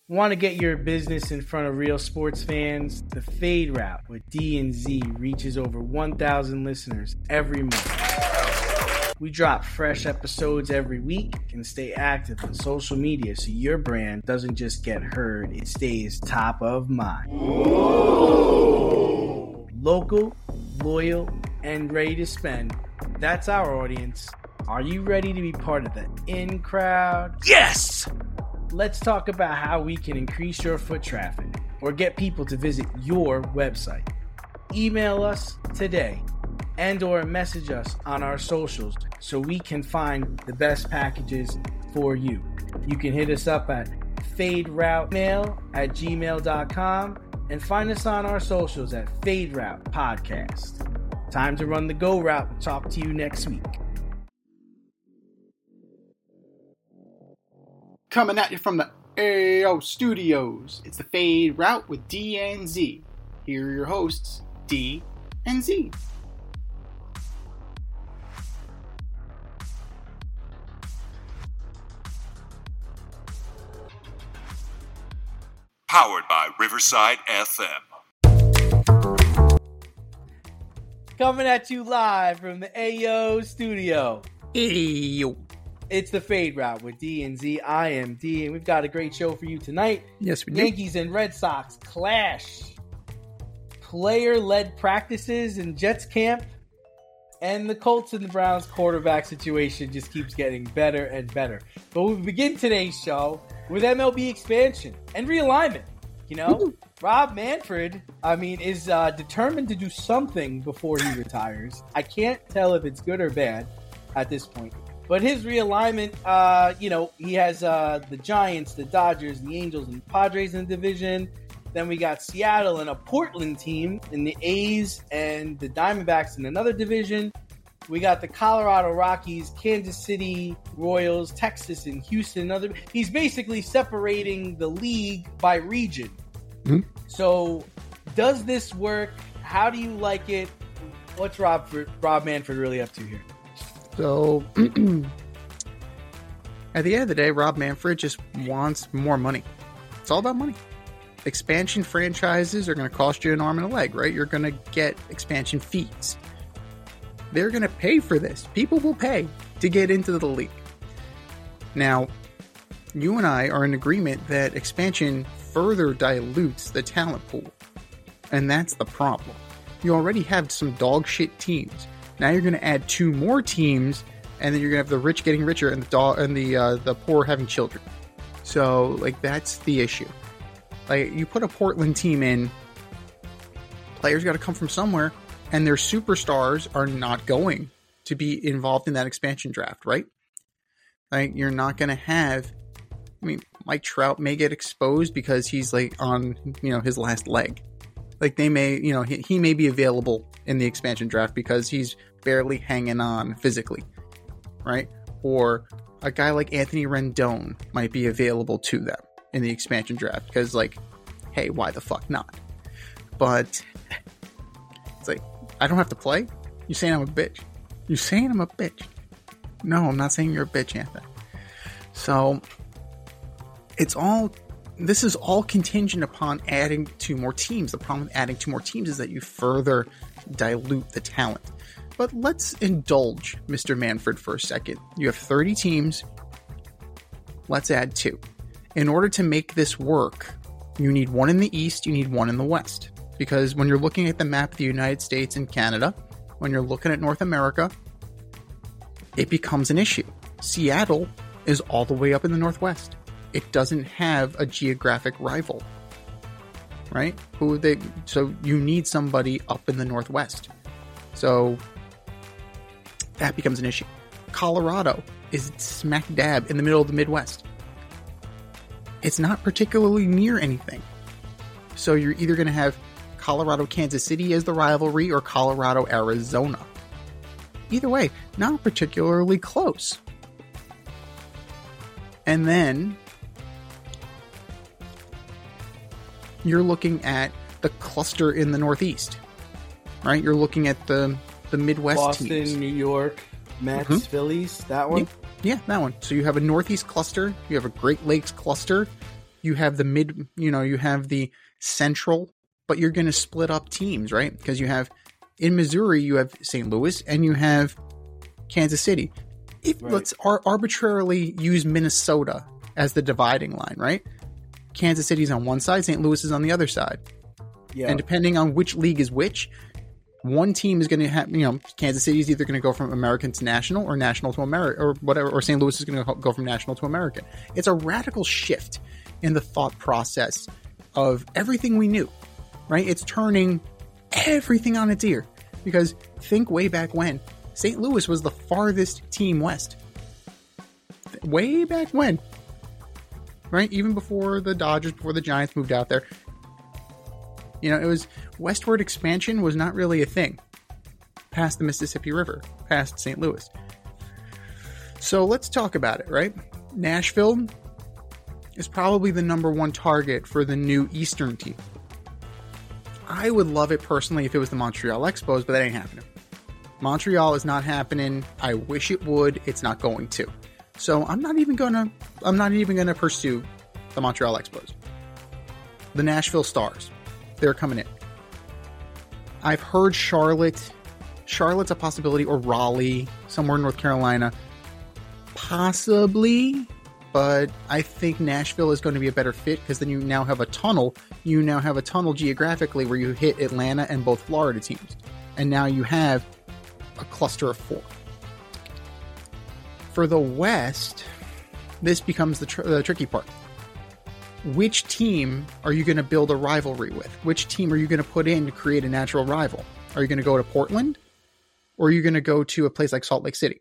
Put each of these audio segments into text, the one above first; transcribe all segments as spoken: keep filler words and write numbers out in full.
Want to get your business in front of real sports fans? The Fade Route with D and Z reaches over one thousand listeners every month. We drop fresh episodes every week and stay active on social media so your brand doesn't just get heard, it stays top of mind. Whoa. Local, loyal, and ready to spend. That's our audience. Are you ready to be part of the in crowd? Yes! Let's talk about how we can increase your foot traffic or get people to visit your website. Email us today and or message us on our socials so we can find the best packages for you. You can hit us up at faderoutemail at gmail dot com and find us on our socials at Fade Route Podcast. Time to run the go route. We'll talk to you next week. Coming at you from the A O Studios, it's the Fade Route with D and Z. Here are your hosts, D and Z. Powered by Riverside F M. Coming at you live from the A O Studio. Ayo. It's the Fade Route with D and Z. I am D, and we've got a great show for you tonight. Yes, we do. Yankees and Red Sox clash. Player-led practices in Jets camp. And the Colts and the Browns quarterback situation just keeps getting better and better. But we begin today's show with M L B expansion and realignment. You know, Woo. Rob Manfred, I mean, is uh, determined to do something before he retires. I can't tell if it's good or bad at this point. But his realignment, uh, you know, he has uh, the Giants, the Dodgers, the Angels, and the Padres in the division. Then we got Seattle and a Portland team in the A's and the Diamondbacks in another division. We got the Colorado Rockies, Kansas City Royals, Texas, and Houston. Another. He's basically separating the league by region. Mm-hmm. So does this work? How do you like it? What's Rob, Rob Manfred really up to here? So, at the end of the day, Rob Manfred just wants more money. It's all about money. Expansion franchises are going to cost you an arm and a leg, right? You're going to get expansion fees. They're going to pay for this. People will pay to get into the league. Now, you and I are in agreement that expansion further dilutes the talent pool. And that's the problem. You already have some dog shit teams. Now you're going to add two more teams, and then you're going to have the rich getting richer and the dog and the uh, the poor having children. So, like, that's the issue. Like, you put a Portland team in, players got to come from somewhere, and their superstars are not going to be involved in that expansion draft, right? Like, you're not going to have. I mean, Mike Trout may get exposed because he's like on, you know, his last leg. Like, they may, you know, he, he may be available in the expansion draft because he's barely hanging on physically, right? Or a guy like Anthony Rendon might be available to them in the expansion draft because, like, hey, why the fuck not? But it's like, I don't have to play? You're saying I'm a bitch. You're saying I'm a bitch. No, I'm not saying you're a bitch, Anthony. So, it's all... This is all contingent upon adding two more teams. The problem with adding two more teams is that you further dilute the talent. But let's indulge Mister Manfred for a second. You have thirty teams. Let's add two. In order to make this work, you need one in the East, you need one in the West. Because when you're looking at the map of the United States and Canada, when you're looking at North America, it becomes an issue. Seattle is all the way up in the Northwest. It doesn't have a geographic rival, right? Who they? So you need somebody up in the Northwest. So that becomes an issue. Colorado is smack dab in the middle of the Midwest. It's not particularly near anything. So you're either going to have Colorado, Kansas City as the rivalry or Colorado, Arizona. Either way, not particularly close. And then you're looking at the cluster in the Northeast, right? You're looking at the, the Midwest Boston, teams. New York, Mets, Mm-hmm. Phillies, that one? Yeah, yeah, that one. So you have a Northeast cluster. You have a Great Lakes cluster. you have the mid, you know, you have the central, but you're going to split up teams, right? Because you have in Missouri, you have Saint Louis and you have Kansas City. If right. let's ar- arbitrarily use Minnesota as the dividing line, right? Kansas City's on one side, Saint Louis is on the other side. Yeah. And depending on which league is which, one team is going to have, you know, Kansas City is either going to go from American to national or national to American or whatever, or Saint Louis is going to go from national to American. It's a radical shift in the thought process of everything we knew, right? It's turning everything on its ear because think way back when Saint Louis was the farthest team west. Way back when, right? Even before the Dodgers, before the Giants moved out there. You know, it was westward expansion was not really a thing past the Mississippi River, past Saint Louis. So let's talk about it, right? Nashville is probably the number one target for the new Eastern team. I would love it personally if it was the Montreal Expos, but that ain't happening. Montreal is not happening. I wish it would. It's not going to. So I'm not even gonna. I'm not even gonna pursue the Montreal Expos. The Nashville Stars. They're coming in. I've heard Charlotte. Charlotte's a possibility, or Raleigh, somewhere in North Carolina. Possibly, but I think Nashville is going to be a better fit because then you now have a tunnel. You now have a tunnel geographically where you hit Atlanta and both Florida teams. And now you have a cluster of four. For the West, this becomes the, tr- the tricky part. Which team are you going to build a rivalry with? Which team are you going to put in to create a natural rival? Are you going to go to Portland? Or are you going to go to a place like Salt Lake City?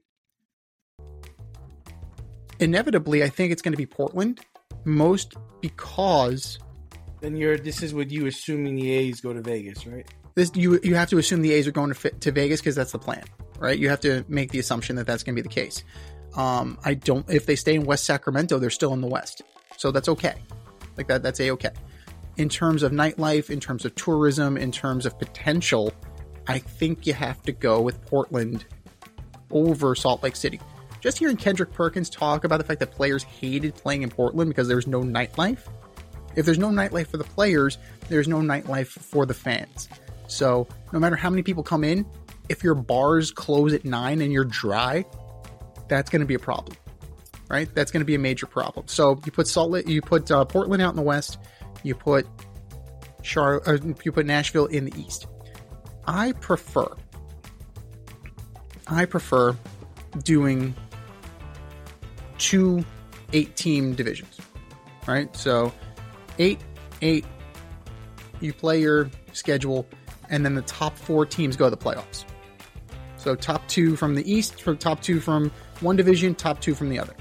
Inevitably, I think it's going to be Portland, most because... Then you're. This is with you assuming the A's go to Vegas, right? This you you have to assume the A's are going to to Vegas because that's the plan, right? You have to make the assumption that that's going to be the case. Um, I don't. If they stay in West Sacramento, they're still in the West, so that's okay. Like that, that's a-okay. In terms of nightlife, in terms of tourism, in terms of potential, I think you have to go with Portland over Salt Lake City. Just hearing Kendrick Perkins talk about the fact that players hated playing in Portland because there's no nightlife. If there's no nightlife for the players, there's no nightlife for the fans. So no matter how many people come in, if your bars close at nine and you're dry, that's going to be a problem. Right, that's going to be a major problem. So you put Salt Lake, you put uh, Portland out in the west, you put Char, or you put Nashville in the east. I prefer, I prefer doing two eight-team divisions. Right, so eight, eight. You play your schedule, and then the top four teams go to the playoffs. So top two from the east, from top two from one division, top two from the other.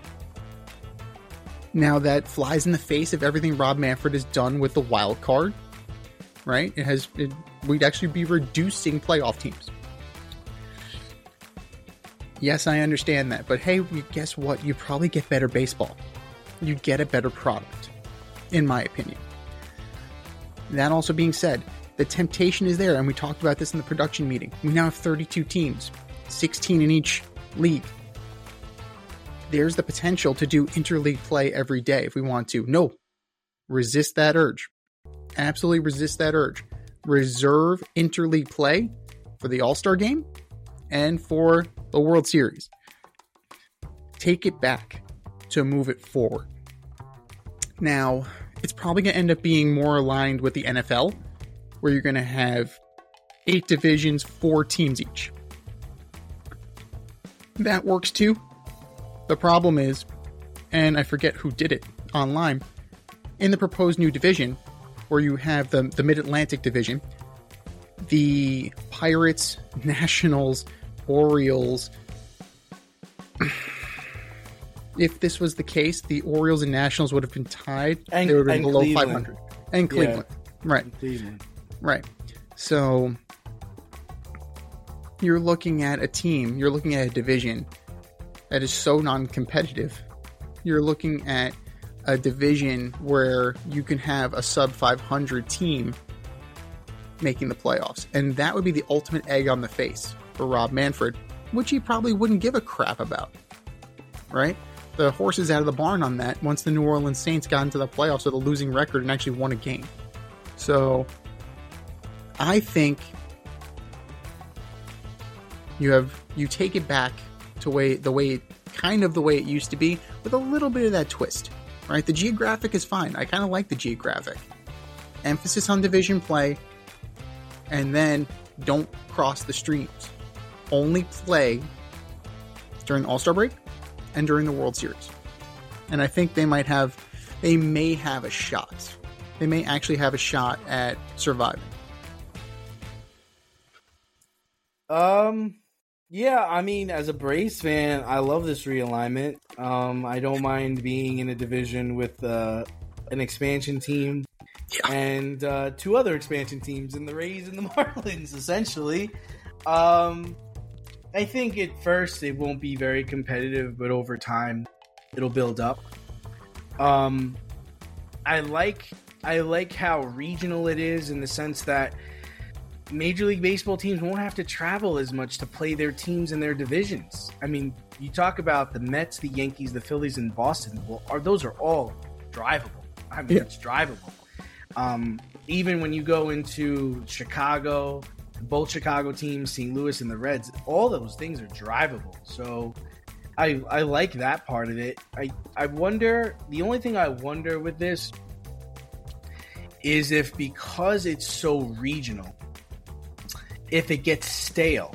Now that flies in the face of everything Rob Manfred has done with the wild card, right? It has, it, we'd actually be reducing playoff teams. Yes, I understand that, but hey, guess what? You probably get better baseball. You get a better product, in my opinion. That also being said, the temptation is there, and we talked about this in the production meeting. We now have thirty-two teams, sixteen in each league. There's the potential to do interleague play every day if we want to. No, resist that urge. Absolutely resist that urge. Reserve interleague play for the All-Star game and for the World Series. Take it back to move it forward. Now, it's probably going to end up being more aligned with the N F L, where you're going to have eight divisions, four teams each. That works too. The problem is, and I forget who did it online, in the proposed new division, where you have the, the Mid-Atlantic division, the Pirates, Nationals, Orioles. If this was the case, the Orioles and Nationals would have been tied. And, they would have been below Cleveland. five hundred. And Cleveland. Yeah. Right. And Cleveland. Right. So you're looking at a team, you're looking at a division that is so non-competitive. You're looking at a division where you can have a sub five hundred team making the playoffs. And that would be the ultimate egg on the face for Rob Manfred, which he probably wouldn't give a crap about. Right? the horses out of the barn on that once the New Orleans Saints got into the playoffs with a losing record and actually won a game. So I think you have you take it back to way the way kind of the way it used to be with a little bit of that twist, right? The geographic is fine. I kind of like the geographic. Emphasis on division play, and then don't cross the streams. Only play during the All-Star break and during the World Series. And I think they might have, they may have a shot. They may actually have a shot at surviving. Um, yeah, I mean, as a Braves fan, I love this realignment. Um, I don't mind being in a division with uh, an expansion team yeah. and uh, two other expansion teams in the Rays and the Marlins, essentially. Um, I think at first it won't be very competitive, but over time it'll build up. Um, I like I like how regional it is in the sense that Major League Baseball teams won't have to travel as much to play their teams in their divisions. I mean, you talk about the Mets, the Yankees, the Phillies, and Boston. Well, are, those are all drivable. I mean, yeah. it's drivable. Um, even when you go into Chicago, both Chicago teams, Saint Louis and the Reds, all those things are drivable. So I I like that part of it. I, I wonder, the only thing I wonder with this is if because it's so regional, if it gets stale.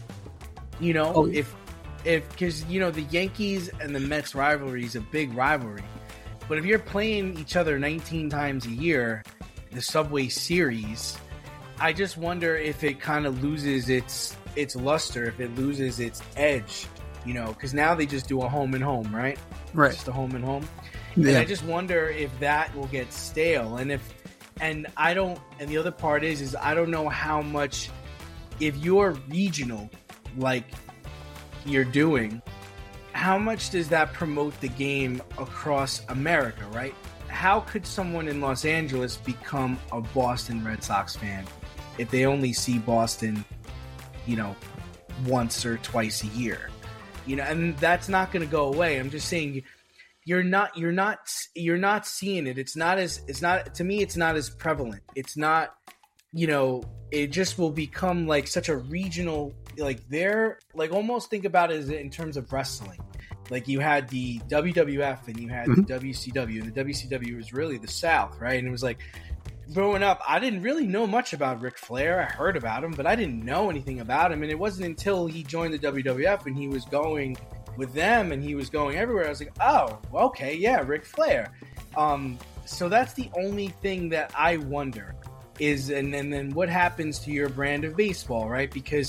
You know, oh. if, if, because, you know, the Yankees and the Mets rivalry is a big rivalry. But if you're playing each other nineteen times a year, the Subway Series, I just wonder if it kind of loses its its luster, if it loses its edge, you know, because now they just do a home and home, right? Right. Just a home and home. Yeah. And I just wonder if that will get stale. And if, and I don't, and the other part is, is I don't know how much, if you're regional, like you're doing, how much does that promote the game across America, right? How could someone in Los Angeles become a Boston Red Sox fan if they only see Boston, you know, once or twice a year? You know, and that's not going to go away. I'm just saying you're not you're not you're not seeing it. It's not as it's not to me it's not as prevalent. It's not, you know, it just will become like such a regional, like they're like, almost think about it as in terms of wrestling. Like you had the W W F and you had mm-hmm. the W C W, and the W C W was really the South, right? And it was like, growing up, I didn't really know much about Ric Flair. I heard about him, but I didn't know anything about him. And it wasn't until he joined the W W F and he was going with them and he was going everywhere, I was like, oh, okay, yeah, Ric Flair. Um, so that's the only thing that I wonder is, and, and then what happens to your brand of baseball, right? Because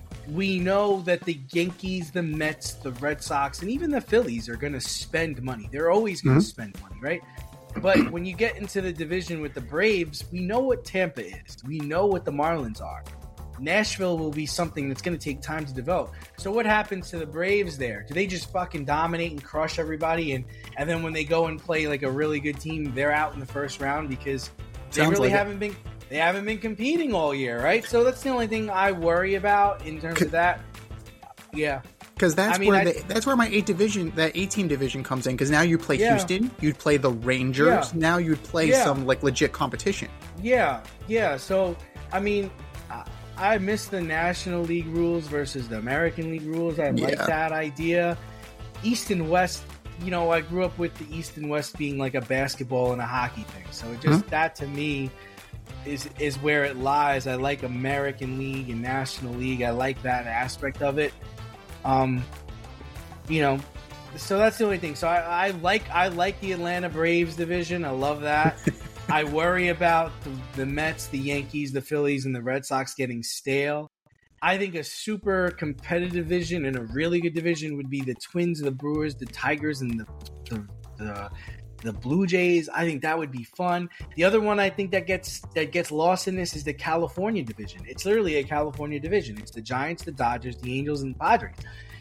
we know that the Yankees, the Mets, the Red Sox, and even the Phillies are going to spend money. They're always going to mm-hmm. spend money, right? But when you get into the division with the Braves, we know what Tampa is. We know what the Marlins are. Nashville will be something that's going to take time to develop. So what happens to the Braves there? Do they just fucking dominate and crush everybody? And, and then when they go and play like a really good team, they're out in the first round because they Sounds really like haven't it. been they haven't been competing all year, right? So that's the only thing I worry about in terms of that. Yeah. Because that's I mean, where I, the, that's where my eight division that eight team division comes in. Because now you play yeah. Houston, you'd play the Rangers. Yeah. Now you'd play yeah. some like legit competition. Yeah, yeah. So I mean, I, I miss the National League rules versus the American League rules. I yeah. like that idea. East and West. You know, I grew up with the East and West being like a basketball and a hockey thing. So it just mm-hmm. that to me is is where it lies. I like American League and National League. I like that aspect of it. Um, you know, so that's the only thing. So I, I like I like the Atlanta Braves division. I love that. I worry about the, the Mets, the Yankees, the Phillies, and the Red Sox getting stale. I think a super competitive division and a really good division would be the Twins, the Brewers, the Tigers, and the the, the the Blue Jays. I think that would be fun. The other one I think that gets that gets lost in this is the California division. It's literally a California division. It's the Giants, the Dodgers, the Angels, and the Padres.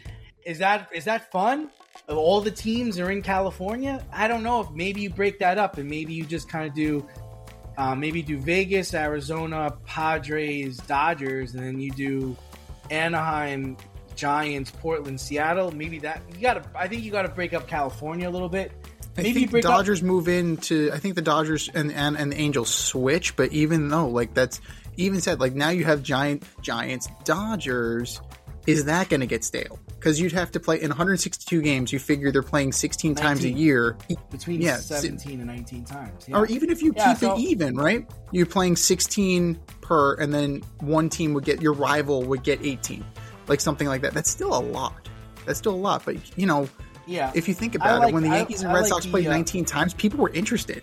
Is that is that fun? All the teams are in California? I don't know if maybe you break that up and maybe you just kind of do uh, maybe do Vegas, Arizona, Padres, Dodgers, and then you do Anaheim, Giants, Portland, Seattle. Maybe that you got to. I think you got to break up California a little bit. I Maybe think break Dodgers up- move into. I think the Dodgers and, and and the Angels switch, but even though like that's even said, like now you have Giant Giants Dodgers. Is that going to get stale? Because you'd have to play in one hundred sixty-two games. You figure they're playing sixteen times a nineteen year, between yeah, seventeen and nineteen times. Yeah. or even if you Yeah, keep so- it even, right? You're playing sixteen per, and then one team would get your rival would get eighteen, like something like that. That's still a lot. That's still a lot. But you know, yeah. if you think I about like- it, when the I- Yankees and I Red like Sox the, played uh, nineteen times, people were interested.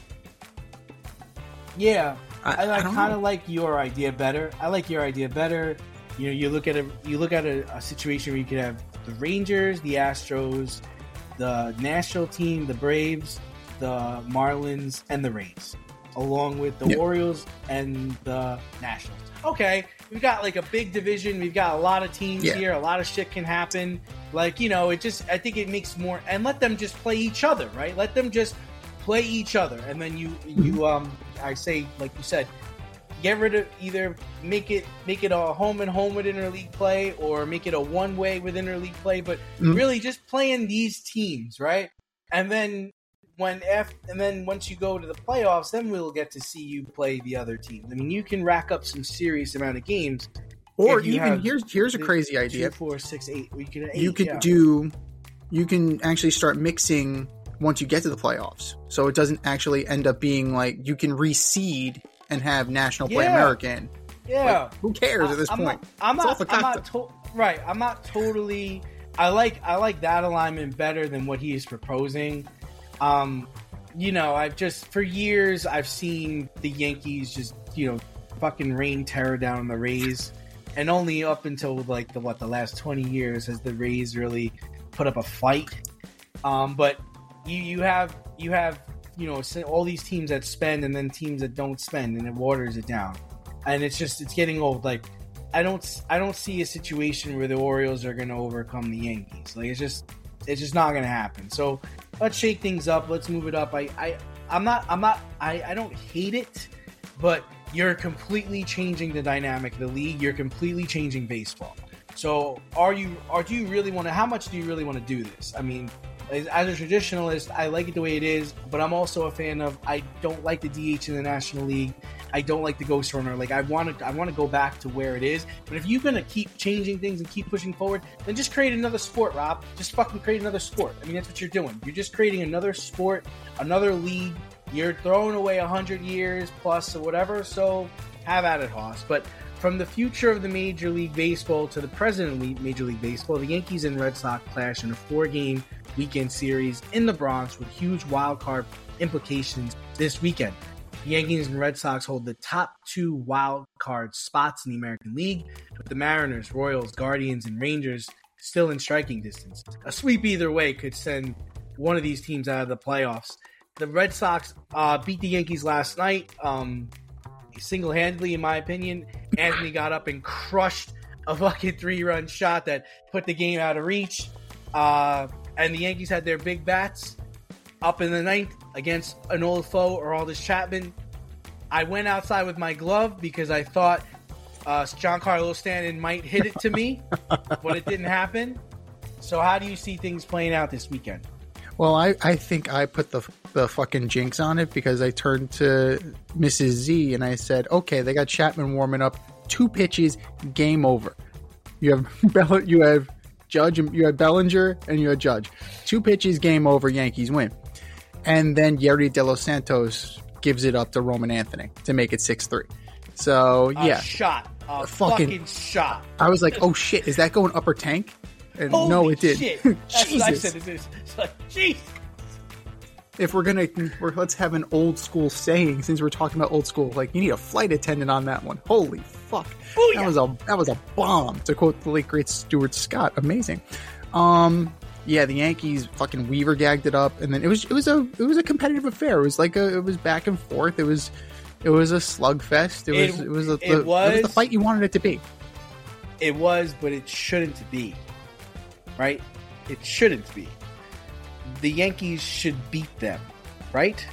Yeah, I- I, I, I don't kind know. of like your idea better. I like your idea better. You know, you look at a you look at a, a situation where you could have the Rangers, the Astros, the National team, the Braves, the Marlins, and the Rays, along with the Yeah. Orioles and the Nationals. Okay, we've got like a big division. We've got a lot of teams Yeah. here. A lot of shit can happen. Like, you know, it just I think it makes more and let them just play each other, right? Let them just play each other, and then you you um I say like you said. Get rid of either make it make it a home and home with interleague play or make it a one way with interleague play, but Mhm. really just playing these teams, right? And then when F and then once you go to the playoffs, then we'll get to see you play the other teams. I mean, you can rack up some serious amount of games. Or if you even have here's here's a crazy Two, idea. four, six, eight. You could eight, You could yeah. do. You can actually start mixing once you get to the playoffs, so it doesn't actually end up being like you can reseed and have National Play Yeah. American. yeah. Like, who cares at this I'm point? Not, I'm It's not. all I'm not fakakta. to- right. I'm not totally. I like. I like that alignment better than what he is proposing. Um, you know, I've just for years I've seen the Yankees just you know fucking rain terror down on the Rays, and only up until like the what the last twenty years has the Rays really put up a fight. Um, but you you have you have you know all these teams that spend and then teams that don't spend, and it waters it down. And it's just it's getting old. Like I don't I don't see a situation where the Orioles are going to overcome the Yankees. Like it's just it's just not going to happen. So let's shake things up. Let's move it up. I I I'm not I'm not I I don't hate it, but you're completely changing the dynamic of the league. You're completely changing baseball. So are you are do you really want to? How much do you really want to do this? I mean, as, as a traditionalist, I like it the way it is, but I'm also a fan of. I don't like the D H in the National League. I don't like the ghost runner. Like I want to, I want to go back to where it is. But if you're gonna keep changing things and keep pushing forward, then just create another sport, Rob. Just fucking create another sport. I mean, that's what you're doing. You're just creating another sport, another league. You're throwing away a hundred years plus or whatever. So have at it, Hoss. But from the future of the Major League Baseball to the present of Major League Baseball, the Yankees and Red Sox clash in a four-game weekend series in the Bronx with huge wild card implications this weekend. The Yankees and Red Sox hold the top two wild card spots in the American League, with the Mariners, Royals, Guardians, and Rangers still in striking distance. A sweep either way could send one of these teams out of the playoffs. The Red Sox uh, beat the Yankees last night, um, single-handedly, in my opinion. Anthony got up and crushed a fucking three-run shot that put the game out of reach. Uh, and the Yankees had their big bats up in the ninth against an old foe, Aroldis Chapman. I went outside with my glove because I thought uh, Giancarlo Stanton might hit it to me, but it didn't happen. So how do you see things playing out this weekend? Well, I, I think I put the the fucking jinx on it because I turned to Missus Z and I said, okay, they got Chapman warming up, two pitches, game over. You have Bell, you have Judge, you have Bellinger, and you have Judge. Two pitches, game over, Yankees win. And then Yerry De Los Santos gives it up to Roman Anthony to make it six three. So, yeah. A shot. A Fucking- fucking, shot. I was like, oh shit, is that going upper tank? And Holy no, it did. shit. That's what I Jesus. said. It is. It's like, jeez. If we're gonna, we're, let's have an old school saying since we're talking about old school. Like, you need a flight attendant on that one. Holy fuck, Booyah. that was a that was a bomb. To quote the late great Stuart Scott, amazing. Um, yeah, the Yankees fucking Weaver gagged it up, and then it was it was a it was a competitive affair. It was like a it was back and forth. It was it was a slugfest. It was It- it, was a, it the, it was the was- fight you wanted it to be. It was, but it shouldn't be. Right? It shouldn't be. The Yankees should beat them. Right?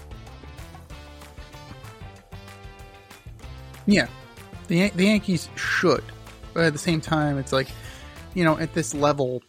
Yeah, the Yan- the Yankees should, but at the same time, it's like you know, at this level,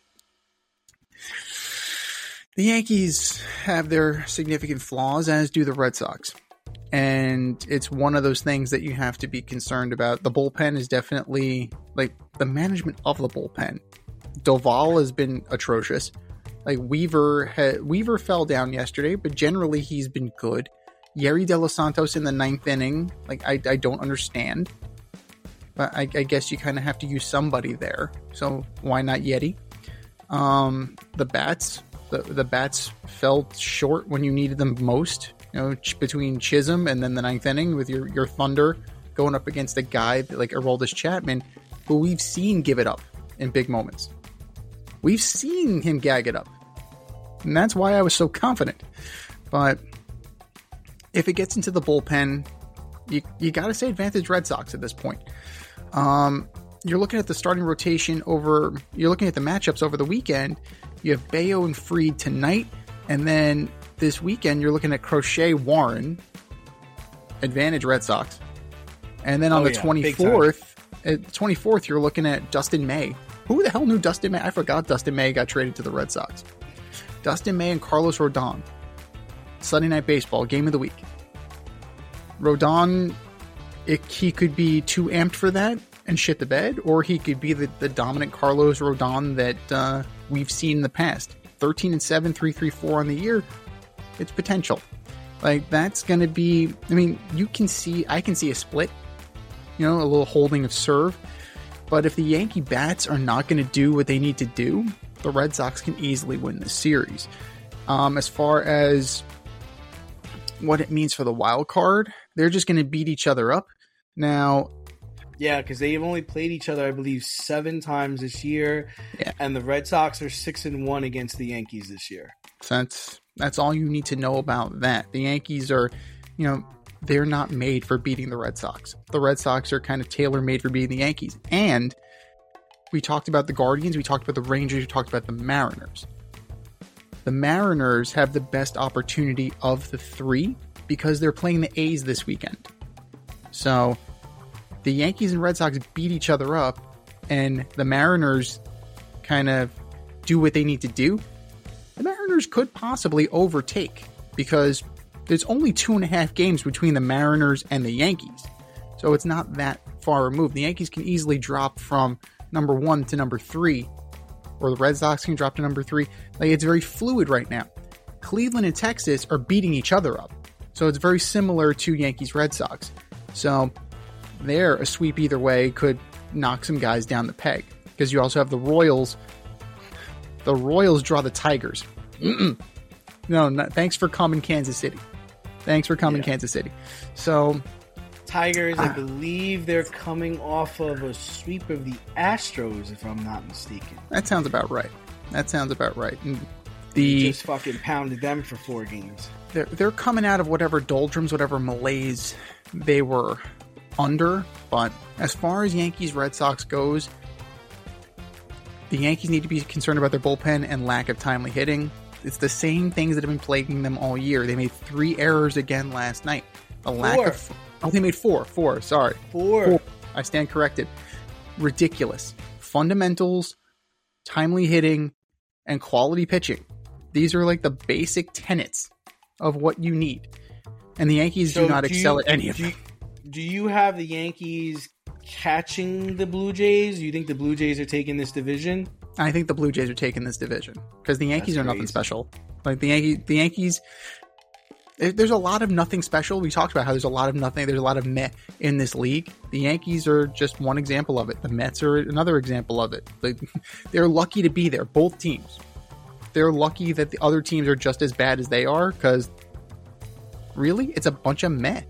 the Yankees have their significant flaws, as do the Red Sox. And it's one of those things that you have to be concerned about. The bullpen is definitely, like, the management of the bullpen. Doval has been atrocious. Like, Weaver had, Weaver fell down yesterday, but generally he's been good. Yerry De Los Santos in the ninth inning, like, I, I don't understand. But I, I guess you kind of have to use somebody there. So why not Yeti? Um, the bats, the, the bats fell short when you needed them most. You know, ch- between Chisholm and then the ninth inning with your, your Thunder going up against a guy like Aroldis Chapman, who we've seen give it up in big moments. We've seen him gag it up. And that's why I was so confident. But if it gets into the bullpen, you, you got to say advantage Red Sox at this point. Um, you're looking at the starting rotation over, you're looking at the matchups over the weekend. You have Bayo and Fried tonight. And then this weekend, you're looking at Crochet, Warren, advantage Red Sox. And then on oh, the yeah, twenty-fourth, at twenty-fourth, you're looking at Dustin May. Who the hell knew Dustin May? I forgot Dustin May got traded to the Red Sox. Dustin May and Carlos Rodon. Sunday Night Baseball, game of the week. Rodon, it, he could be too amped for that and shit the bed, or he could be the, the dominant Carlos Rodon that uh, we've seen in the past. thirteen and seven, three three four on the year. It's potential. Like, that's going to be, I mean, you can see, I can see a split, you know, a little holding of serve. But if the Yankee bats are not going to do what they need to do, the Red Sox can easily win this series. Um, as far as what it means for the wild card, they're just going to beat each other up. Now, yeah, because they've only played each other, I believe, seven times this year, yeah. And the Red Sox are six and one against the Yankees this year. So that's that's all you need to know about that. The Yankees are, you know, they're not made for beating the Red Sox. The Red Sox are kind of tailor-made for beating the Yankees. And we talked about the Guardians, we talked about the Rangers, we talked about the Mariners. The Mariners have the best opportunity of the three because they're playing the A's this weekend. So the Yankees and Red Sox beat each other up, and the Mariners kind of do what they need to do. The Mariners could possibly overtake because there's only two and a half games between the Mariners and the Yankees. So it's not that far removed. The Yankees can easily drop from number one to number three, or the Red Sox can drop to number three. Like, it's very fluid right now. Cleveland and Texas are beating each other up. So it's very similar to Yankees Red Sox. So there, a sweep either way could knock some guys down the peg. Because you also have the Royals. The Royals draw the Tigers. Mm-mm. No, no, thanks for coming, Kansas City. Thanks for coming, yeah. Kansas City. So, Tigers, uh, I believe they're coming off of a sweep of the Astros, if I'm not mistaken. That sounds about right. That sounds about right. And the they just fucking pounded them for four games. They're, they're coming out of whatever doldrums, whatever malaise they were under. But as far as Yankees Red Sox goes, the Yankees need to be concerned about their bullpen and lack of timely hitting. It's the same things that have been plaguing them all year. They made three errors again last night. A lack four. of oh, they made four, four. Sorry, four. four. I stand corrected. Ridiculous fundamentals, timely hitting, and quality pitching. These are like the basic tenets of what you need, and the Yankees so do not do excel you, at any of do them. You, do you have the Yankees catching the Blue Jays? Do you think the Blue Jays are taking this division? I think the Blue Jays are taking this division because the Yankees That's are nothing crazy. special. Like the Yankees, the Yankees, there's a lot of nothing special. We talked about how there's a lot of nothing. There's a lot of meh in this league. The Yankees are just one example of it. The Mets are another example of it. Like, they're lucky to be there. Both teams. They're lucky that the other teams are just as bad as they are because really, it's a bunch of meh.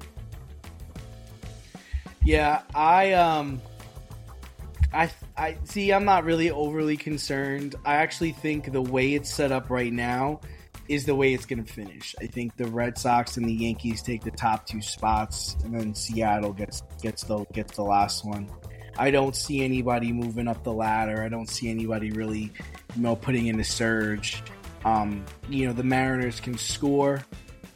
Yeah, I um, I I see. I'm not really overly concerned. I actually think the way it's set up right now is the way it's going to finish. I think the Red Sox and the Yankees take the top two spots, and then Seattle gets gets the gets the last one. I don't see anybody moving up the ladder. I don't see anybody really, you know, putting in a surge. Um, you know, the Mariners can score.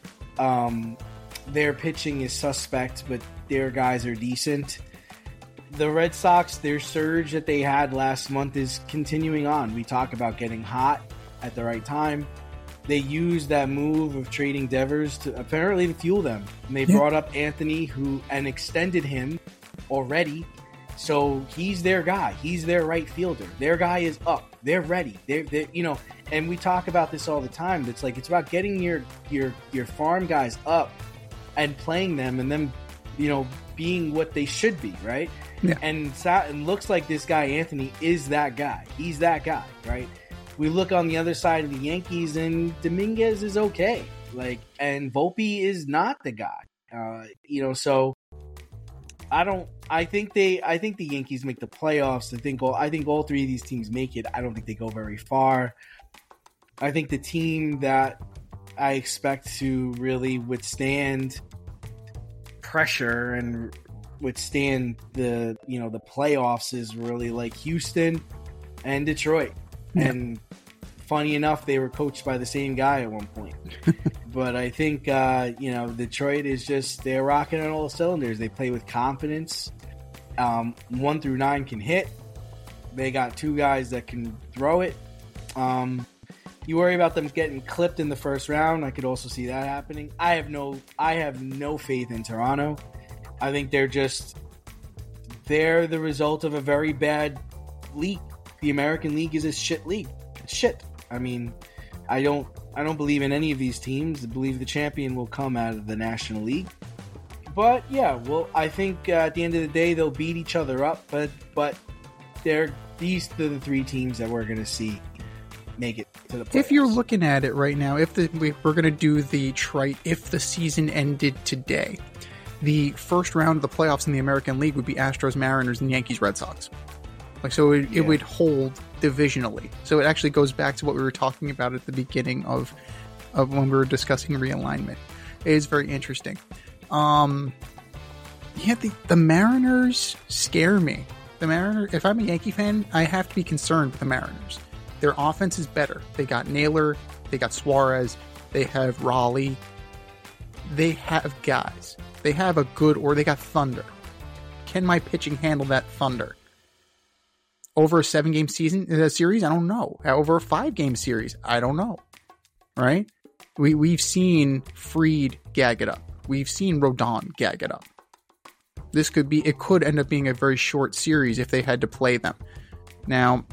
Um, their pitching is suspect, but their guys are decent. the Red Sox, their surge that they had last month is continuing on. We talk about getting hot at the right time. They used that move of trading Devers to apparently to fuel them. And they yeah. brought up Anthony, who and extended him already. So he's their guy. He's their right fielder. Their guy is up. They're ready. They're, they're you know, and we talk about this all the time. It's like it's about getting your your your farm guys up and playing them, and them, you know, being what they should be, right? Yeah. And it looks like this guy Anthony is that guy. He's that guy, right? We look on the other side of the Yankees, and Dominguez is okay, like, and Volpe is not the guy. Uh, you know, so. I don't. I think they. I think the Yankees make the playoffs. I think. All, I think all three of these teams make it. I don't think they go very far. I think the team that I expect to really withstand pressure and withstand the you know the playoffs is really like Houston and Detroit. Yeah. And funny enough, they were coached by the same guy at one point. But I think, uh, you know, Detroit is just, they're rocking on all cylinders. They play with confidence. Um, one through nine can hit. They got two guys that can throw it. Um, you worry about them getting clipped in the first round. I could also see that happening. I have no, I have no faith in Toronto. I think they're just, they're the result of a very bad league. The American League is a shit league. It's shit. I mean, I don't, I don't believe in any of these teams. I believe the champion will come out of the National League. But yeah, well, I think uh, at the end of the day they'll beat each other up. But but they're these are the three teams that we're going to see make it to the playoffs. If you're looking at it right now, if the, we're going to do the trite, if the season ended today, the first round of the playoffs in the American League would be Astros, Mariners, and Yankees, Red Sox. Like so, it, yeah. it would hold divisionally. So it actually goes back to what we were talking about at the beginning of of when we were discussing realignment. It is very interesting. Um, yeah, the, the Mariners scare me. The Mariners. If I'm a Yankee fan, I have to be concerned with the Mariners. Their offense is better. They got Naylor. They got Suarez. They have Raleigh. They have guys. They have a good, or they got Thunder. Can my pitching handle that Thunder? Over a seven-game season a series, I don't know. Over a five-game series, I don't know. Right? We we've seen Fried gag it up. We've seen Rodon gag it up. This could be. It could end up being a very short series if they had to play them. Now,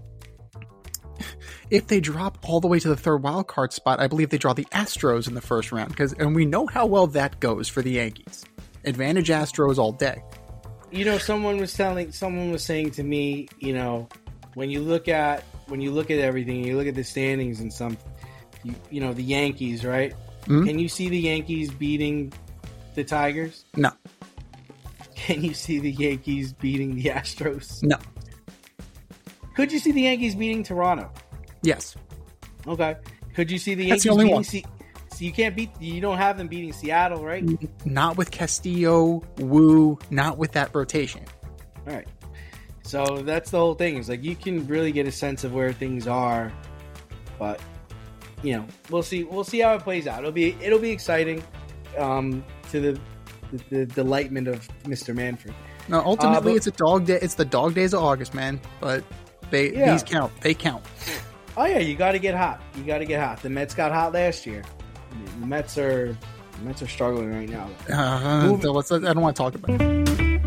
if they drop all the way to the third wild card spot, I believe they draw the Astros in the first round. Because and we know how well that goes for the Yankees. Advantage Astros all day. You know, someone was telling, someone was saying to me, you know, when you look at when you look at everything, you look at the standings and some, you, you know, the Yankees, right? Mm-hmm. Can you see the Yankees beating the Tigers? No. Can you see the Yankees beating the Astros? No. Could you see the Yankees beating Toronto? Yes. Okay. Could you see the That's Yankees the only beating? one. C- So you can't beat. You don't have them beating Seattle, right? Not with Castillo, Wu, not with that rotation. All right. So that's the whole thing. Is like you can really get a sense of where things are, but you know we'll see. We'll see how it plays out. It'll be it'll be exciting um, to the, the the delightment of Mister Manfred. No, ultimately uh, but, it's a dog day. It's the dog days of August, man. But they yeah. these count. They count. Oh yeah, you got to get hot. You got to get hot. The Mets got hot last year. The Mets are the Mets are struggling right now. Uh, so let's, I don't want to talk about it.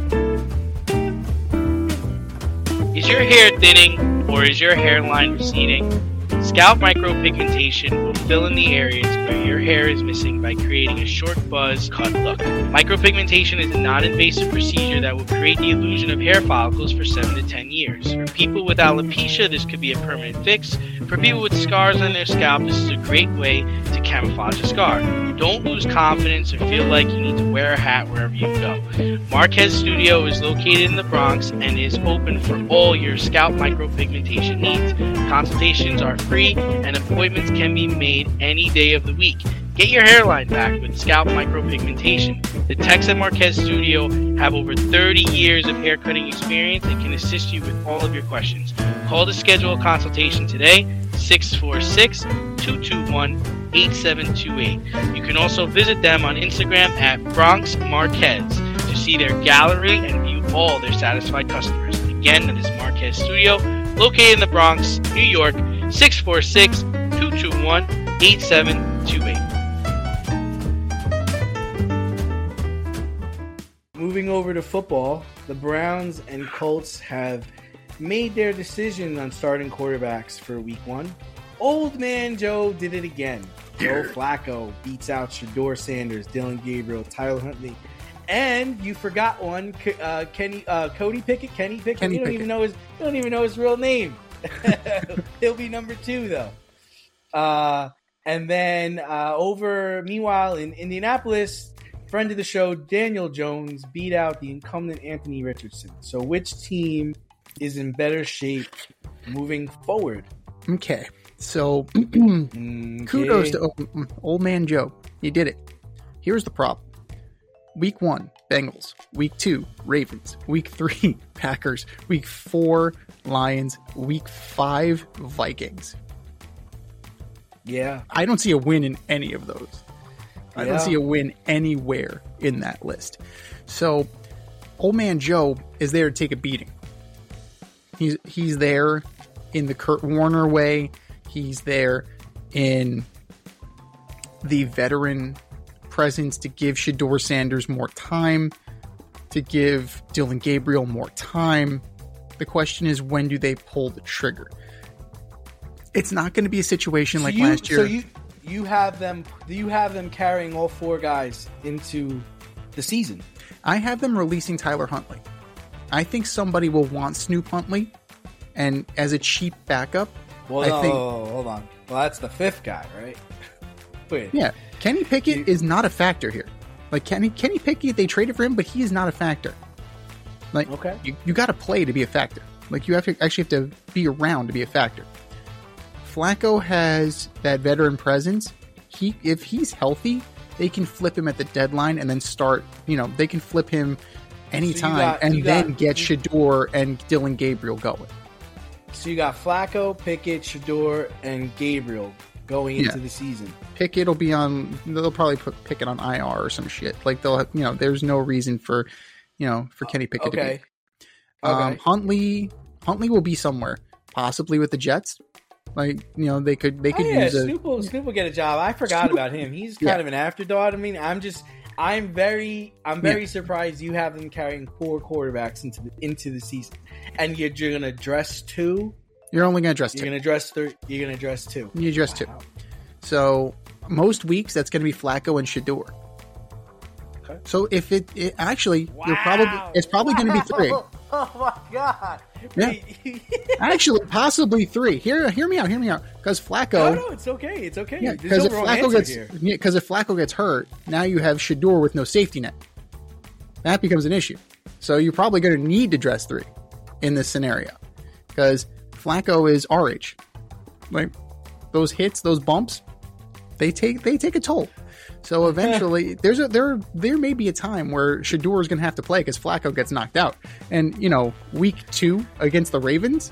Is your hair thinning or is your hairline receding? Scalp micropigmentation will fill in the areas where your hair is missing by creating a short buzz cut look. Micropigmentation is a non-invasive procedure that will create the illusion of hair follicles for seven to ten years. For people with alopecia, this could be a permanent fix. For people with scars on their scalp, this is a great way to camouflage a scar. Don't lose confidence or feel like you need to wear a hat wherever you go. Marquez Studio is located in the Bronx and is open for all your scalp micropigmentation needs. Consultations are free and appointments can be made any day of the week. Get your hairline back with scalp micropigmentation. The techs at Marquez Studio have over thirty years of hair cutting experience and can assist you with all of your questions. Call to schedule a consultation today, six four six, two two one, eight seven two eight. You can also visit them on Instagram at Bronx Marquez to see their gallery and view all their satisfied customers. Again, that is Marquez Studio, located in the Bronx, New York, six four six, two two one, eight seven two eight. Moving over to football, the Browns and Colts have made their decision on starting quarterbacks for week one. Old man Joe did it again. Joe Flacco beats out Shedeur Sanders, Dylan Gabriel, Tyler Huntley, and you forgot one, uh, Kenny, uh, Cody Pickett, Kenny Pickett. Kenny you don't Pickett. even know his, you don't even know his real name. He'll be number two though. Uh, and then uh, over, meanwhile in Indianapolis, friend of the show Daniel Jones beat out the incumbent Anthony Richardson. So which team is in better shape moving forward? Okay. So, Okay. kudos to old, old man Joe. He did it. Here's the problem. Week one, Bengals. Week two, Ravens. Week three, Packers. Week four, Lions. Week five, Vikings. Yeah. I don't see a win in any of those. I Yeah. don't see a win anywhere in that list. So, old man Joe is there to take a beating. He's he's there in the Kurt Warner way. He's there in the veteran presence to give Shedeur Sanders more time, to give Dylan Gabriel more time. The question is, when do they pull the trigger? It's not going to be a situation like so you, last year. So you you have them you have them carrying all four guys into the season. I have them releasing Tyler Huntley. I think somebody will want Snoop Huntley, and as a cheap backup, Well, I no, think- hold on. Well, that's the fifth guy, right? Wait. yeah, Kenny Pickett You- is not a factor here. Like Kenny Kenny Pickett, they traded for him, but he is not a factor. Like, Okay. you, you got to play to be a factor. Like, you have to actually have to be around to be a factor. Flacco has that veteran presence. He, if he's healthy, they can flip him at the deadline and then start. You know, they can flip him anytime got- and you then got- get Shedeur and Dylan Gabriel going. So you got Flacco, Pickett, Shedeur, and Gabriel going into Yeah. the season. Pickett will be on. They'll probably put Pickett on I R or some shit. Like they'll, have, you know, there's no reason for, you know, for Kenny Pickett to Okay. be. Um, Okay. Huntley, Huntley will be somewhere, possibly with the Jets. Like, you know, they could they Oh, could yeah, use a. Snoop will, Snoop will get a job. I forgot Snoop- about him. He's kind Yeah. of an afterthought. I mean, I'm just, I'm very, I'm very surprised you have them carrying four quarterbacks into the into the season, and you're, you're gonna dress two. You're only going to dress You're two. gonna dress three. You're gonna dress two. You dress two. Wow. So most weeks that's going to be Flacco and Shedeur. Okay. So if it, it actually, you're probably it's probably going to be three. Oh my god! Yeah. Wait. Actually, possibly three. Hear hear me out. Hear me out. Because Flacco. no, no, it's okay. It's okay. Yeah, There's because no if wrong Flacco answer gets here. yeah, because if Flacco gets hurt, now you have Shedeur with no safety net. That becomes an issue. So you're probably going to need to dress three in this scenario because Flacco is our age. Like those hits, those bumps, they take they take a toll. So eventually, there's a there there may be a time where Shedeur is going to have to play because Flacco gets knocked out. And you know, week two against the Ravens,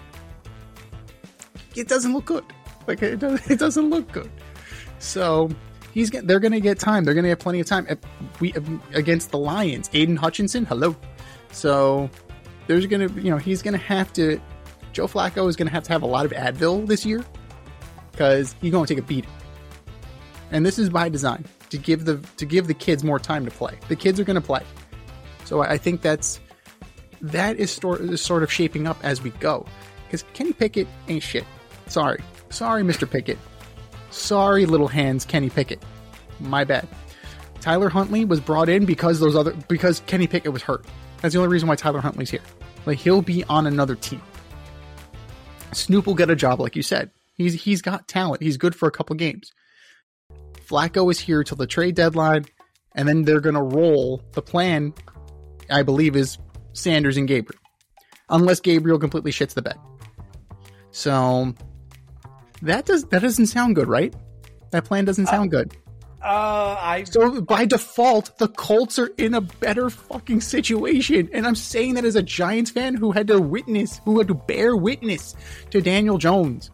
it doesn't look good. Like it doesn't it doesn't look good. So he's get, they're going to get time. They're going to get plenty of time. If we against the Lions, Aiden Hutchinson, hello. So there's going to you know he's going to have to. Joe Flacco is going to have to have a lot of Advil this year because he's going to take a beating. And this is by design to give the to give the kids more time to play. The kids are going to play, so I think that's that is, stor- is sort of shaping up as we go. Because Kenny Pickett ain't shit. Sorry, sorry, Mister Pickett. Sorry, little hands, Kenny Pickett. My bad. Tyler Huntley was brought in because those other because Kenny Pickett was hurt. That's the only reason why Tyler Huntley's here. Like he'll be on another team. Snoop will get a job, like you said. He's he's got talent. He's good for a couple games. Flacco is here till the trade deadline, and then they're going to roll. The plan, I believe, is Sanders and Gabriel, unless Gabriel completely shits the bed. So that does that doesn't sound good, right? That plan doesn't sound good. Uh, I So by default, the Colts are in a better fucking situation, and I'm saying that as a Giants fan who had to witness, who had to bear witness to Daniel Jones.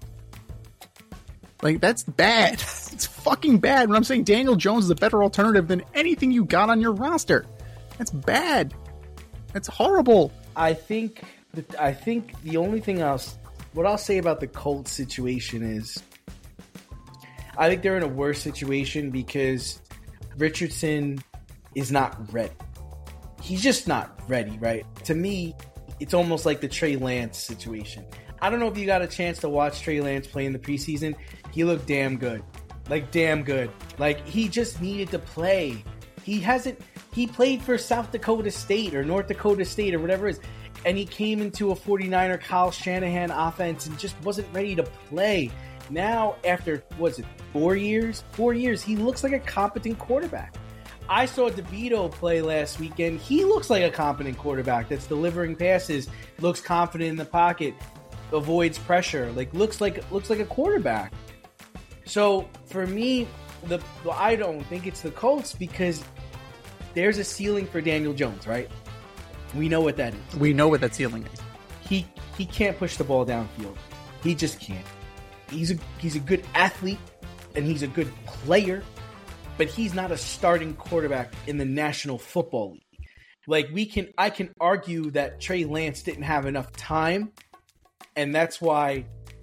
Like, that's bad. It's fucking bad when I'm saying Daniel Jones is a better alternative than anything you got on your roster. That's bad. That's horrible. I think I think the only thing else, what I'll say about the Colts situation is, I think they're in a worse situation because Richardson is not ready. He's just not ready, right? To me, it's almost like the Trey Lance situation. I don't know if you got a chance to watch Trey Lance play in the preseason. He looked damn good. Like, damn good. Like, he just needed to play. He hasn't... He played for South Dakota State or North Dakota State or whatever it is, and he came into a forty-niner Kyle Shanahan offense and just wasn't ready to play. Now, after, what is it, four years? Four years, he looks like a competent quarterback. I saw DeVito play last weekend. He looks like a competent quarterback that's delivering passes, looks confident in the pocket, avoids pressure, like looks like looks like a quarterback. So for me, the I don't think it's the Colts because there's a ceiling for Daniel Jones, right? We know what that is. We know what that ceiling is. He he can't push the ball downfield. He just can't. He's a he's a good athlete and he's a good player, but he's not a starting quarterback in the National Football League. Like we can I can argue that Trey Lance didn't have enough time, and that's why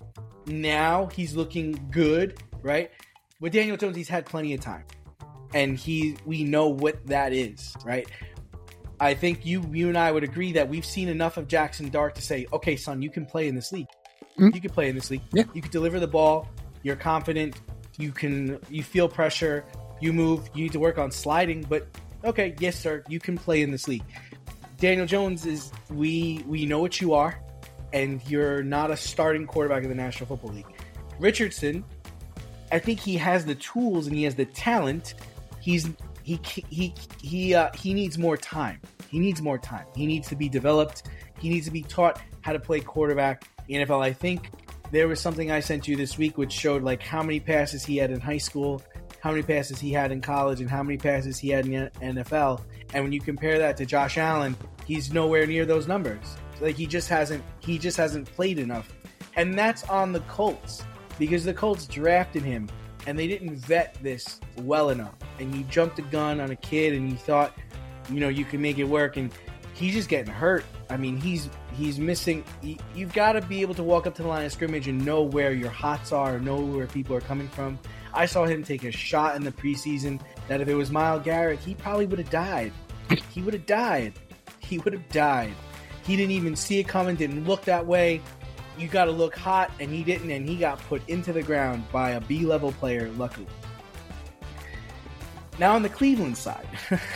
now he's looking good, right? With Daniel Jones, he's had plenty of time. And he we know what that is, right? I think you you and I would agree that we've seen enough of Jackson Dart to say, okay, son, you can play in this league. Mm-hmm. You can play in this league. Yeah. You can deliver the ball. You're confident. You can you feel pressure. You move. You need to work on sliding, but okay, yes, sir, you can play in this league. Daniel Jones is we we know what you are, and you're not a starting quarterback in the National Football League. Richardson, I think he has the tools and he has the talent. He's he he he uh, he needs more time. He needs more time. He needs to be developed. He needs to be taught how to play quarterback in the N F L. I think there was something I sent you this week which showed like how many passes he had in high school, how many passes he had in college, and how many passes he had in the N F L. And when you compare that to Josh Allen, he's nowhere near those numbers. Like he just hasn't he just hasn't played enough. And that's on the Colts because the Colts drafted him and they didn't vet this well enough. And you jumped the gun on a kid and you thought, you know, you can make it work, and he's just getting hurt. I mean, he's he's missing. He, you've got to be able to walk up to the line of scrimmage and know where your hots are, know where people are coming from. I saw him take a shot in the preseason that if it was Myles Garrett, he probably would have died. He would have died. He would have died. He didn't even see it coming, didn't look that way. You got to look hot, and he didn't, and he got put into the ground by a B-level player, luckily. Now on the Cleveland side.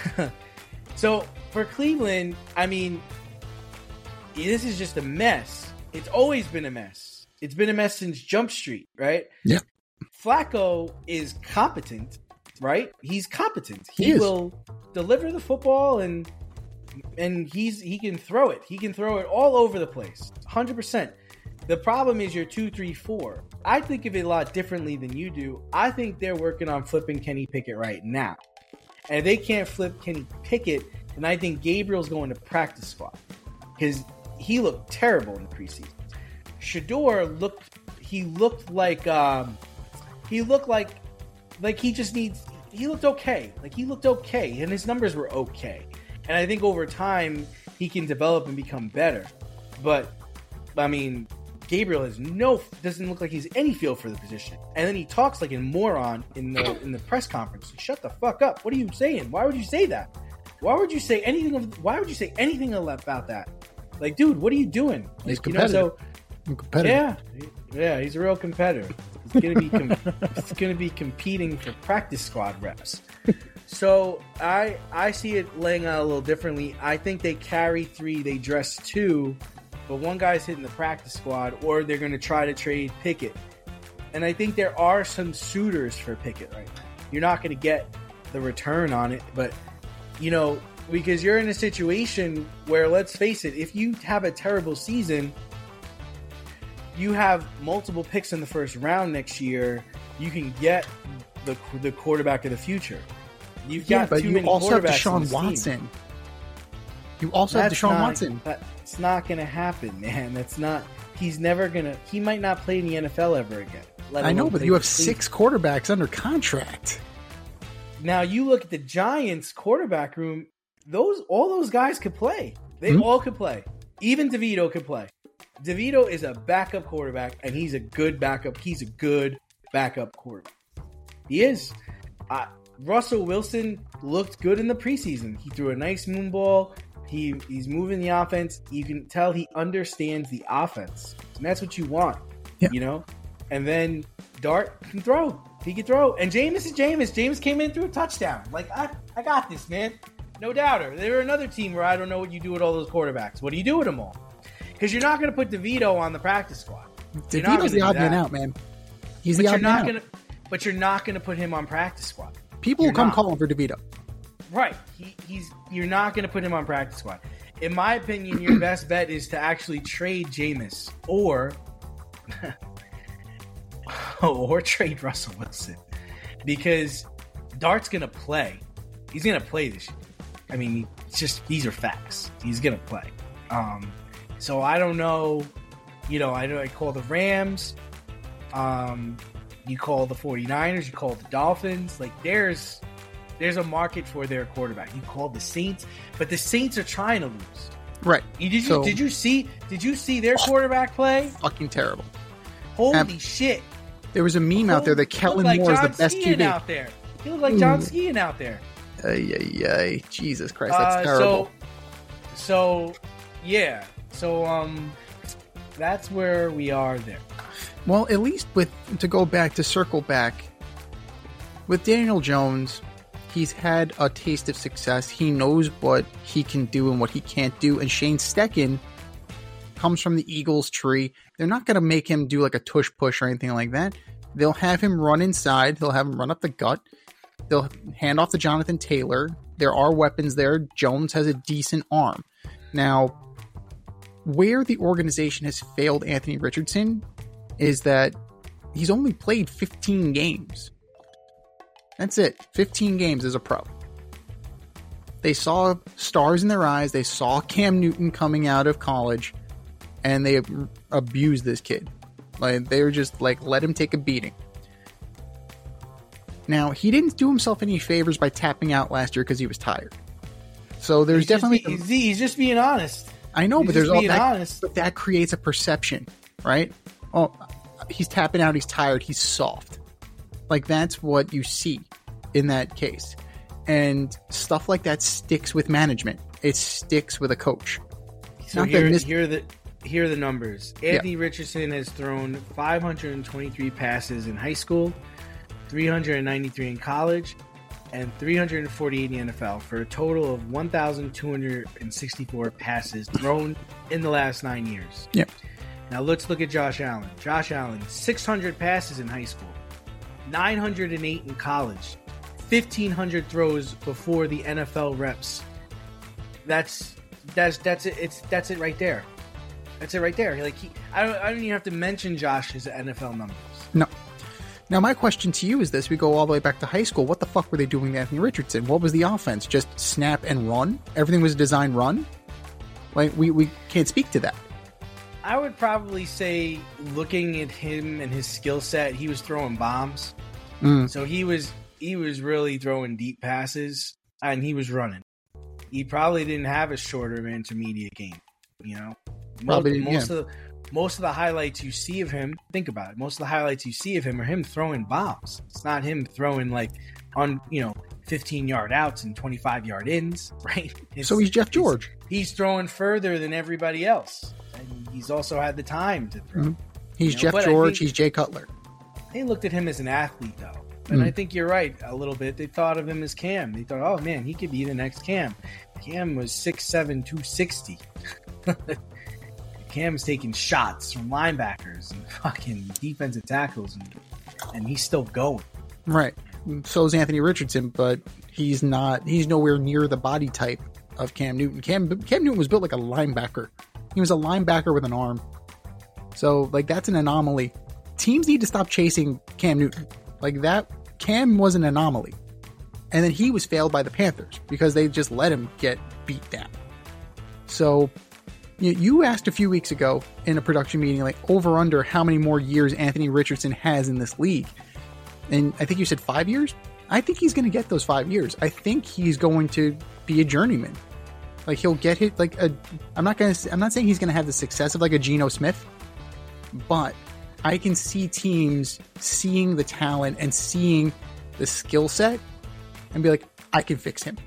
So for Cleveland, I mean, this is just a mess. It's always been a mess. It's been a mess since Jump Street, right? Yeah. Flacco is competent, right? He's competent. He, he will deliver the football and and he's he can throw it. He can throw it all over the place, one hundred percent. The problem is your two, three, four. I think of it a lot differently than you do. I think they're working on flipping Kenny Pickett right now. And if they can't flip Kenny Pickett, then I think Gabriel's going to practice squad because he looked terrible in the preseason. Shador looked, he looked like, um, he looked like, like he just needs, he looked okay. Like he looked okay and his numbers were okay. And I think over time he can develop and become better. But I mean, Gabriel has no, doesn't look like he's any feel for the position. And then he talks like a moron in the in the press conference. Shut the fuck up. What are you saying? Why would you say that? Why would you say anything of, why would you say anything about that? Like, dude, what are you doing? Like, he's competitive. You know, so, I'm competitive. Yeah. Yeah, he's a real competitor. He's gonna be com- he's gonna be competing for practice squad reps. So I I see it laying out a little differently. I think they carry three, they dress two. But one guy's hitting the practice squad, or they're going to try to trade Pickett. And I think there are some suitors for Pickett right now. You're not going to get the return on it, but, you know, because you're in a situation where, let's face it, if you have a terrible season, you have multiple picks in the first round next year, you can get the the quarterback of the future. You've yeah, got but too you many also have quarterbacks on Deshaun this Watson. team. You also That's have Deshaun not, Watson. That's not going to happen, man. That's not. He's never going to. He might not play in the N F L ever again. I know, but you have six quarterbacks under contract. Now you look at the Giants' quarterback room. Those all those guys could play. They mm-hmm. all could play. Even DeVito can play. DeVito is a backup quarterback, and he's a good backup. He's a good backup quarterback. He is. Uh, Russell Wilson looked good in the preseason. He threw a nice moon ball. He he's moving the offense. You can tell he understands the offense, and that's what you want. Yeah. You know. And then Dart can throw. He can throw. And Jameis is Jameis. James came in through a touchdown. Like I, I got this, man. No doubter. They're another team where I don't know what you do with all those quarterbacks. What do you do with them all? Because you're not going to put DeVito on the practice squad. DeVito's the odd man out, man. He's but the odd man gonna, out. But you're not going to put him on practice squad. People you're will come not. calling for DeVito. Right. He, he's. You're not going to put him on practice squad. In my opinion, your best bet is to actually trade Jameis or or trade Russell Wilson, because Dart's going to play. He's going to play this year. I mean, it's just these are facts. He's going to play. Um, so I don't know. You know, I know I call the Rams. Um, you call the 49ers. You call the Dolphins. Like there's. There's a market for their quarterback. You call the Saints, but the Saints are trying to lose. Right. You, did, so, you, did you see? Did you see their quarterback play? Fucking terrible. Holy um, shit! There was a meme Holy, out there that Kellen like Moore John is the best Skian Q B out there. He looked like John Skian out there. Ay, ay, ay. Jesus Christ, that's uh, terrible. So, so yeah. So um, that's where we are there. Well, at least with to go back to circle back with Daniel Jones. He's had a taste of success. He knows what he can do and what he can't do. And Shane Steichen comes from the Eagles tree. They're not going to make him do like a tush push or anything like that. They'll have him run inside. They'll have him run up the gut. They'll hand off to Jonathan Taylor. There are weapons there. Jones has a decent arm. Now, where the organization has failed Anthony Richardson is that he's only played fifteen games. That's it. fifteen games as a pro. They saw stars in their eyes. They saw Cam Newton coming out of college, and they abused this kid. Like they were just like, let him take a beating. Now, he didn't do himself any favors by tapping out last year because he was tired. So there's he's definitely... Just be, he's just being honest. I know, he's but there's all that, honest. but that creates a perception, right? Oh, he's tapping out. He's tired. He's soft. Like, that's what you see in that case. And stuff like that sticks with management. It sticks with a coach. So here, here, are the, here are the numbers. Anthony yeah. Richardson has thrown five hundred twenty-three passes in high school, three hundred ninety-three in college, and three hundred forty-eight in the N F L for a total of one thousand two hundred sixty-four passes thrown in the last nine years. Yep. Now let's look at Josh Allen. Josh Allen, six hundred passes in high school, nine hundred eight in college, fifteen hundred throws before the N F L reps. That's that's that's it. It's that's it right there. That's it right there. Like he, I don't, I don't even have to mention Josh's N F L numbers. No. Now my question to you is this: we go all the way back to high school. What the fuck were they doing to Anthony Richardson? What was the offense? Just snap and run? Everything was designed run? Like we we can't speak to that. I would probably say, looking at him and his skill set, he was throwing bombs. Mm. So he was he was really throwing deep passes, and he was running. He probably didn't have a shorter intermediate game. You know, probably, most, most yeah. of the most of the highlights you see of him. Think about it. Most of the highlights you see of him are him throwing bombs. It's not him throwing like on you know fifteen yard outs and twenty-five yard ins, right? It's, so he's Jeff George. He's, he's throwing further than everybody else. And he's also had the time to throw. Mm-hmm. He's you know? Jeff But George. He's Jay Cutler. They looked at him as an athlete, though. And Mm. I think you're right a little bit. They thought of him as Cam. They thought, oh, man, he could be the next Cam. Cam was six seven, two sixty. Cam's taking shots from linebackers and fucking defensive tackles, and, and he's still going. Right. So is Anthony Richardson, but he's not. He's nowhere near the body type of Cam Newton. Cam Cam Newton was built like a linebacker. He was a linebacker with an arm. So, like, that's an anomaly. Teams need to stop chasing Cam Newton. Like, that, Cam was an anomaly. And then he was failed by the Panthers because they just let him get beat down. So, you, you asked a few weeks ago in a production meeting, like, over under how many more years Anthony Richardson has in this league. And I think you said five years? I think he's going to get those five years. I think he's going to be a journeyman. Like he'll get hit like a. I'm not gonna. I'm not saying he's gonna have the success of like a Geno Smith, but I can see teams seeing the talent and seeing the skill set and be like, I can fix him.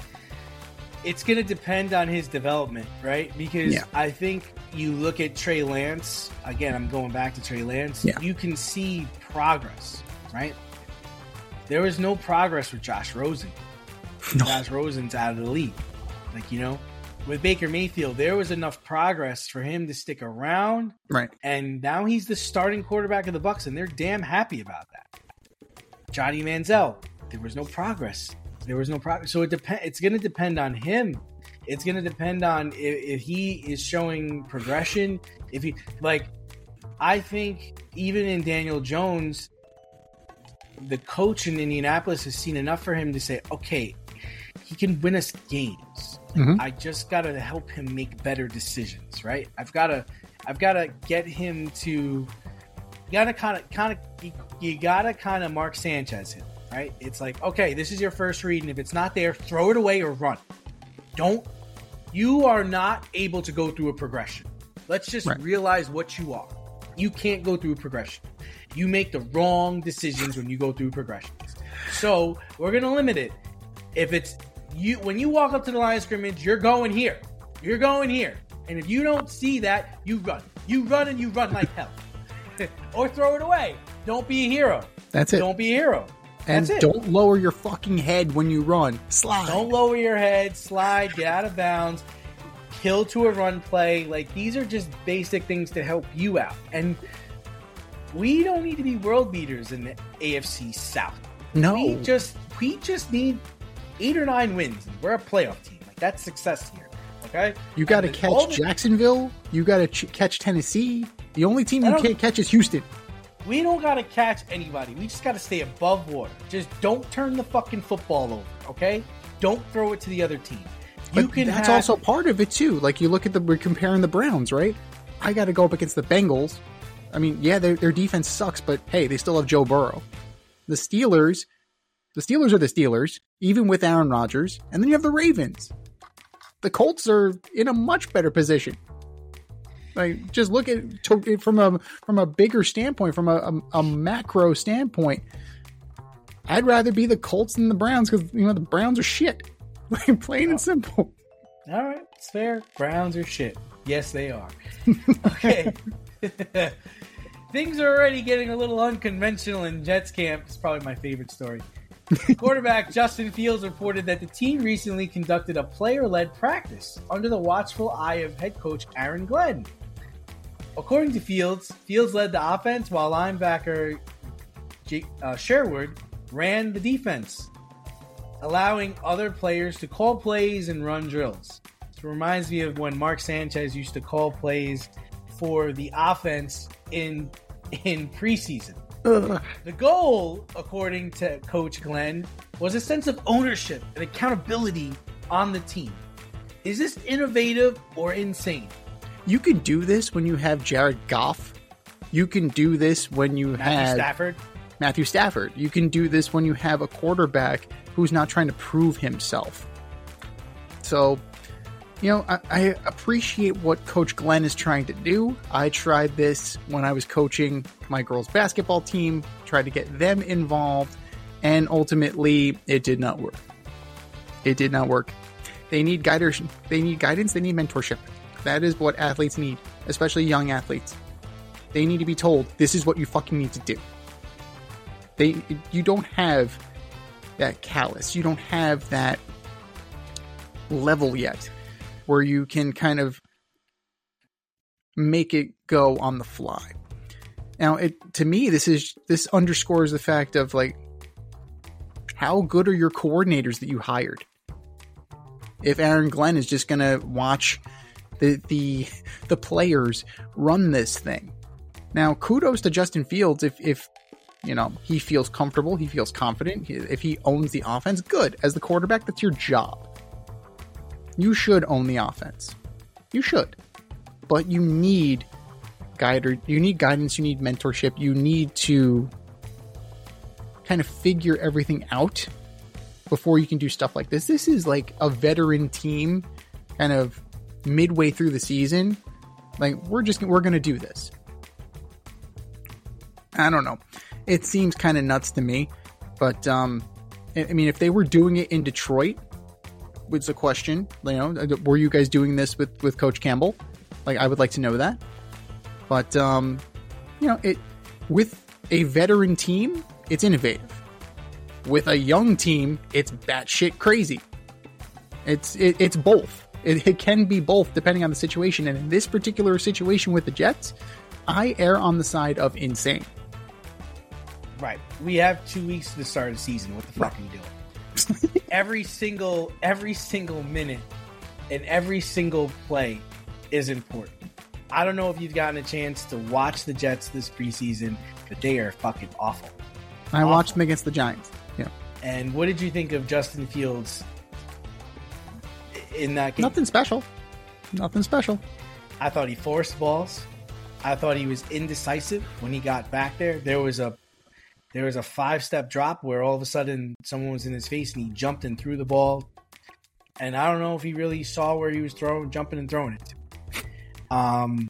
It's going to depend on his development, right? Because Yeah. I think you look at Trey Lance, again, I'm going back to Trey Lance, Yeah. you can see progress, right? There was no progress with Josh Rosen. No. Josh Rosen's out of the league. Like, you know, with Baker Mayfield, there was enough progress for him to stick around, Right. and now he's the starting quarterback of the Bucs, and they're damn happy about that. Johnny Manziel, there was no progress. There was no progress. So it depend. It's going to depend on him. It's going to depend on if, if he is showing progression. If he like, I think even in Daniel Jones, the coach in Indianapolis has seen enough for him to say, okay, he can win us games. Mhm. I just got to help him make better decisions, right? I've got to, I've got to get him to, you got to kind of, kind of, you, you got to kind of Mark Sanchez him, right? It's like, okay, this is your first read, and if it's not there, throw it away or run. Don't, you are not able to go through a progression. Let's just Right. realize what you are. You can't go through a progression. You make the wrong decisions when you go through progressions. So we're going to limit it. If it's you, when you walk up to the line of scrimmage, you're going here. You're going here. And if you don't see that, you run. You run and you run like hell. Or throw it away. Don't be a hero. That's it. Don't be a hero. And That's it. don't lower your fucking head when you run. Slide. Don't lower your head, slide, get out of bounds, kill to a run play. Like, these are just basic things to help you out. And we don't need to be world beaters in the A F C South. No. We just we just need eight or nine wins. We're a playoff team. Like, that's success here. Okay? You got to And all catch the- Jacksonville. You got to ch- catch Tennessee. The only team I you don't- can't catch is Houston. We don't got to catch anybody. We just got to stay above water. Just don't turn the fucking football over, okay? Don't throw it to the other team. You But can that's have, also part of it too. Like you look at the we're comparing the Browns, right? I got to go up against the Bengals. I mean, yeah, their their defense sucks, but hey, they still have Joe Burrow. The Steelers, the Steelers are the Steelers, even with Aaron Rodgers, and then you have the Ravens. The Colts are in a much better position. Like, just look at to, from a from a bigger standpoint, from a, a, a macro standpoint. I'd rather be the Colts than the Browns because you know the Browns are shit. Plain and simple. All right, it's fair. Browns are shit. Yes, they are. Okay. Things are already getting a little unconventional in Jets camp. It's probably my favorite story. Quarterback Justin Fields reported that the team recently conducted a player-led practice under the watchful eye of head coach Aaron Glenn. According to Fields, Fields led the offense while linebacker J- uh, Sherwood ran the defense, allowing other players to call plays and run drills. It reminds me of when Mark Sanchez used to call plays for the offense in in preseason. Ugh. The goal, according to Coach Glenn, was a sense of ownership and accountability on the team. Is this innovative or insane? You can do this when you have Jared Goff. You can do this when you Matthew have Stafford? Matthew Stafford. You can do this when you have a quarterback who's not trying to prove himself. So, you know, I, I appreciate what Coach Glenn is trying to do. I tried this when I was coaching my girls' basketball team, tried to get them involved, and ultimately it did not work. It did not work. They need guiders. They need guidance. They need mentorship. That is what athletes need, especially young athletes. They need to be told, this is what you fucking need to do. They, you don't have that callus. You don't have that level yet where you can kind of make it go on the fly. Now, it to me, this is this underscores the fact of like, how good are your coordinators that you hired? If Aaron Glenn is just gonna watch the the the players run this thing. Now, kudos to Justin Fields if if you know he feels comfortable, he feels confident, if he owns the offense, good. As the quarterback, that's your job. You should own the offense. You should. But you need guide, you need guidance, you need mentorship, you need to kind of figure everything out before you can do stuff like this. This is like a veteran team kind of midway through the season, like, we're just, we're going to do this. I don't know. It seems kind of nuts to me, but, um, I mean, if they were doing it in Detroit, was the question, you know, were you guys doing this with, with Coach Campbell? Like, I would like to know that. But, um, you know, it, with a veteran team, it's innovative. With a young team, it's batshit crazy. It's, it, it's both. It, it can be both depending on the situation. And in this particular situation with the Jets, I err on the side of insane. Right. We have two weeks to the start of the season. What the fuck are you doing? every single, every single minute and every single play is important. I don't know if you've gotten a chance to watch the Jets this preseason, but they are fucking awful. I awful. watched them against the Giants. Yeah. And what did you think of Justin Fields in that game? Nothing special. Nothing special. I thought he forced balls. I thought he was indecisive when he got back there. There was a there was a five-step drop where all of a sudden someone was in his face and he jumped and threw the ball. And I don't know if he really saw where he was throwing, jumping and throwing it to. Um,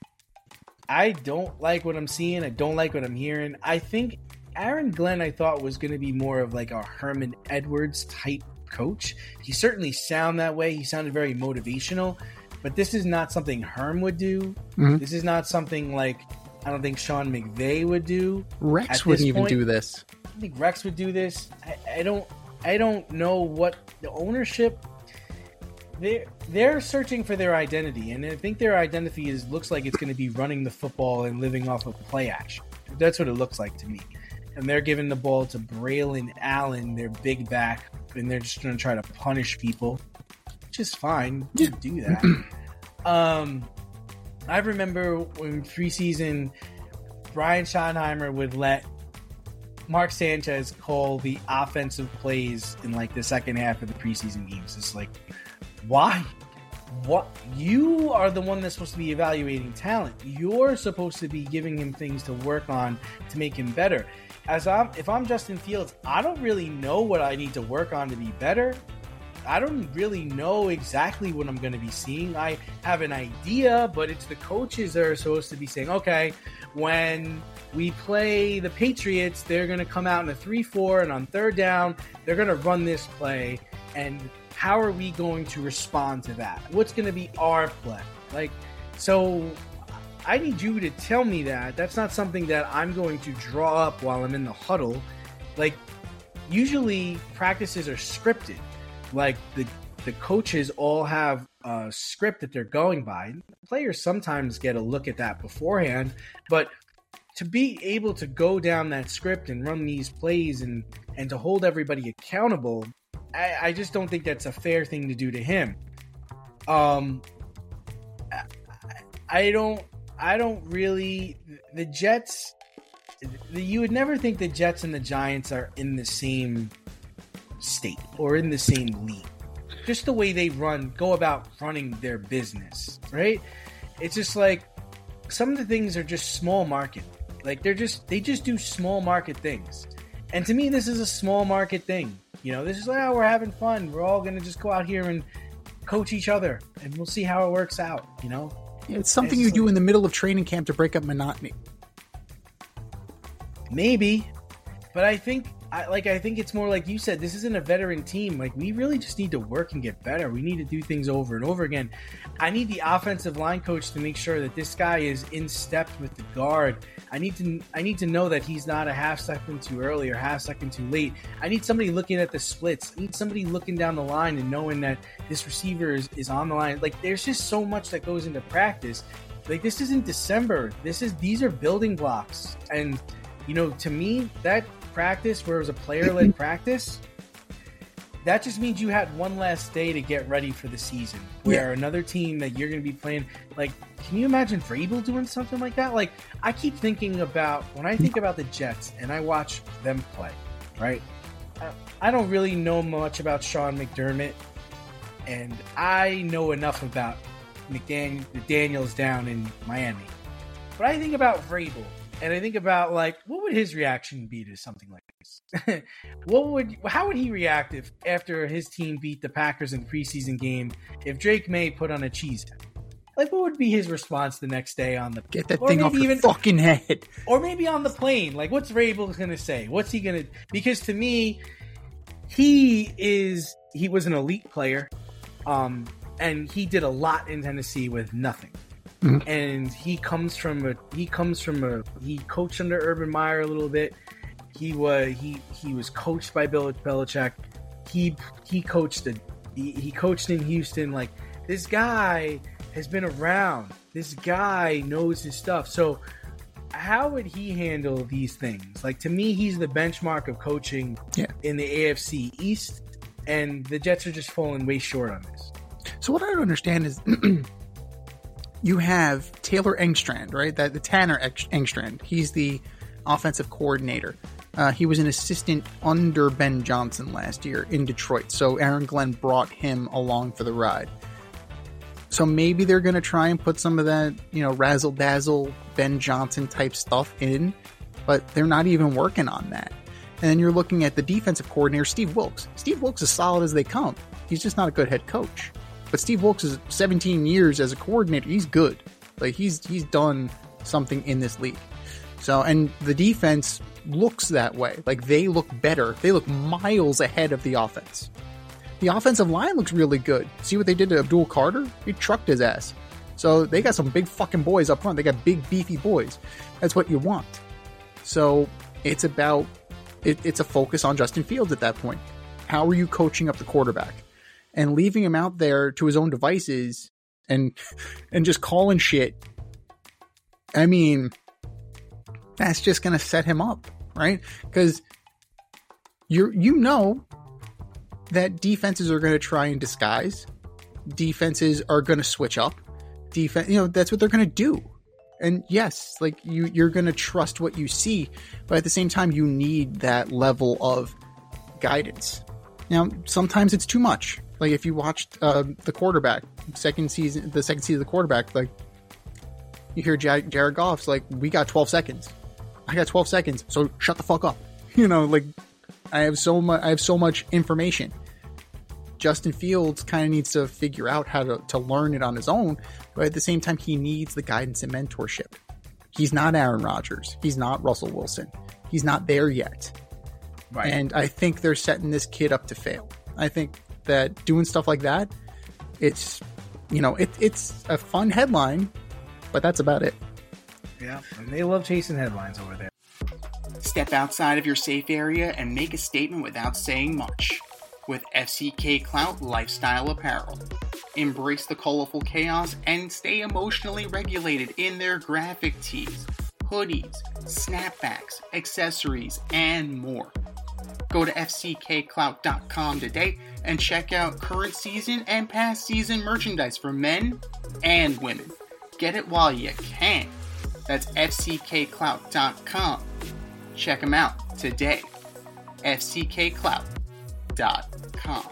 I don't like what I'm seeing. I don't like what I'm hearing. I think Aaron Glenn, I thought, was going to be more of like a Herman Edwards type coach. He certainly sounded that way. He sounded very motivational. But this is not something Herm would do. Mm-hmm. This is not something like I don't think Sean McVay would do. Rex wouldn't even do this. I think Rex would do this. I, I don't. I don't know what the ownership. They're they're searching for their identity, and I think their identity is looks like it's going to be running the football and living off of play action. That's what it looks like to me. And they're giving the ball to Braylon Allen, their big back, and they're just going to try to punish people. Which is fine. You can do that. um, I remember when preseason, Brian Schottenheimer would let Mark Sanchez call the offensive plays in like the second half of the preseason games. It's like, why? What? You are the one that's supposed to be evaluating talent. You're supposed to be giving him things to work on to make him better. As I'm, if I'm Justin Fields, I don't really know what I need to work on to be better. I don't really know exactly what I'm going to be seeing. I have an idea, but it's the coaches that are supposed to be saying, okay, when we play the Patriots, they're going to come out in a three four, and on third down, they're going to run this play, and how are we going to respond to that? What's going to be our play? Like, so I need you to tell me that. That's not something that I'm going to draw up while I'm in the huddle. Like, usually practices are scripted. Like the the coaches all have a script that they're going by. Players sometimes get a look at that beforehand, but to be able to go down that script and run these plays and, and to hold everybody accountable, I, I just don't think that's a fair thing to do to him. Um, I, I don't I don't really the Jets. The, you would never think the Jets and the Giants are in the same state or in the same league. Just the way they run, go about running their business, right? It's just like some of the things are just small market. Like they're just they just do small market things. And to me, this is a small market thing. You know, this is like, oh, we're having fun. We're all gonna just go out here and coach each other, and we'll see how it works out. You know, yeah, it's something it's you like, do in the middle of training camp to break up monotony. Maybe, but I think. I, like, I think it's more like you said, this isn't a veteran team. Like, we really just need to work and get better. We need to do things over and over again. I need the offensive line coach to make sure that this guy is in step with the guard. I need to I need to know that he's not a half second too early or half second too late. I need somebody looking at the splits. I need somebody looking down the line and knowing that this receiver is, is on the line. Like, there's just so much that goes into practice. Like, this isn't December. This is These are building blocks. And, you know, to me, that practice where it was a player-led practice, that just means you had one last day to get ready for the season, where yeah. another team that you're going to be playing, like, can you imagine Vrabel doing something like that? Like, I keep thinking about, when I think about the Jets and I watch them play, right? I don't really know much about Sean McDermott, and I know enough about McDaniel, the Daniels down in Miami. But I think about Vrabel, and I think about like, what would his reaction be to something like this? What would, how would he react if after his team beat the Packers in the preseason game, if Drake May put on a cheese head? Like, what would be his response the next day on the get that thing off your even, fucking head, or maybe on the plane? Like, what's Vrabel gonna say? What's he gonna? Because to me, he is he was an elite player, um, and he did a lot in Tennessee with nothing. Mm-hmm. And he comes from a he comes from a he coached under Urban Meyer a little bit. He was he he was coached by Bill Belichick. He he coached a, he, he coached in Houston. Like, this guy has been around. This guy knows his stuff. So how would he handle these things? Like, to me, he's the benchmark of coaching yeah. in the A F C East, and the Jets are just falling way short on this. So what I don't understand is you have Taylor Engstrand, right? That the Tanner Engstrand. He's the offensive coordinator. Uh, he was an assistant under Ben Johnson last year in Detroit. So Aaron Glenn brought him along for the ride. So maybe they're going to try and put some of that, you know, razzle-dazzle Ben Johnson type stuff in, but they're not even working on that. And then you're looking at the defensive coordinator, Steve Wilks. Steve Wilks is solid as they come. He's just not a good head coach. But Steve Wilks is seventeen years as a coordinator. He's good. Like, he's he's done something in this league. So, and the defense looks that way. Like, they look better. They look miles ahead of the offense. The offensive line looks really good. See what they did to Abdul Carter? He trucked his ass. So they got some big fucking boys up front. They got big, beefy boys. That's what you want. So it's about, it, it's a focus on Justin Fields at that point. How are you coaching up the quarterback? And leaving him out there to his own devices and and just calling shit. I mean, that's just going to set him up, right? Because you you know that defenses are going to try and disguise. Defenses are going to switch up. Defense, you know, that's what they're going to do. And yes, like you, you're going to trust what you see, but at the same time, you need that level of guidance. Now, sometimes it's too much. Like if you watched uh, the quarterback second season, the second season of the quarterback, like you hear Jared, Jared Goff's like, "We got twelve seconds. I got twelve seconds. So shut the fuck up." You know, like I have so much. I have so much information. Justin Fields kind of needs to figure out how to, to learn it on his own, but at the same time, he needs the guidance and mentorship. He's not Aaron Rodgers. He's not Russell Wilson. He's not there yet. Right. And I think they're setting this kid up to fail. I think that doing stuff like that, it's, you know, it, it's a fun headline, but that's about it. Yeah, and they love chasing headlines over there. Step outside of your safe area and make a statement without saying much with F C K Clout Lifestyle Apparel. Embrace the colorful chaos and stay emotionally regulated in their graphic tees, hoodies, snapbacks, accessories, and more. Go to F C K clout dot com today and check out current season and past season merchandise for men and women. Get it while you can. That's F C K clout dot com. Check them out today. F C K clout dot com.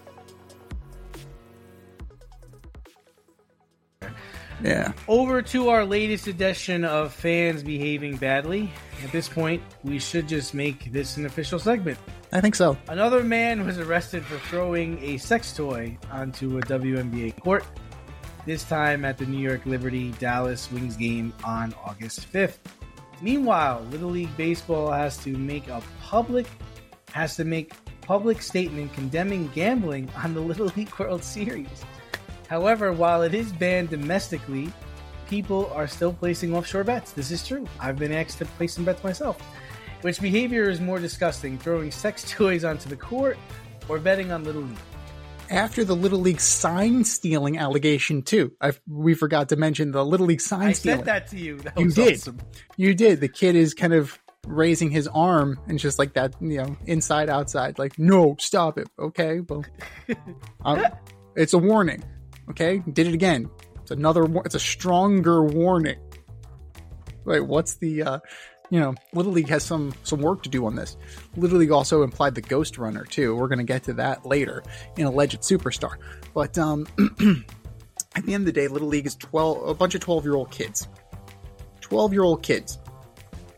Yeah. Over to our latest edition of Fans Behaving Badly. At this point, we should just make this an official segment. I think so. Another man was arrested for throwing a sex toy onto a W N B A court, this time at the New York Liberty Dallas Wings game on August fifth. Meanwhile, Little League Baseball has to make a public has to make public statement condemning gambling on the Little League World Series. However, while it is banned domestically, people are still placing offshore bets. This is true. I've been asked to place some bets myself. Which behavior is more disgusting, throwing sex toys onto the court or betting on Little League? After the Little League sign stealing allegation, too. I we forgot to mention the Little League sign I stealing. I sent that to you. That you was did. Awesome. You did. The kid is kind of raising his arm and just like that, you know, inside, outside. Like, no, stop it. Okay, well, um, it's a warning. Okay, did it again. It's another. It's a stronger warning. Wait, what's the? Uh, you know, Little League has some some work to do on this. Little League also implied the Ghost Runner too. We're going to get to that later in Alleged Superstar. But um, at the end of the day, Little League is twelve, a bunch of twelve year old kids. twelve year old kids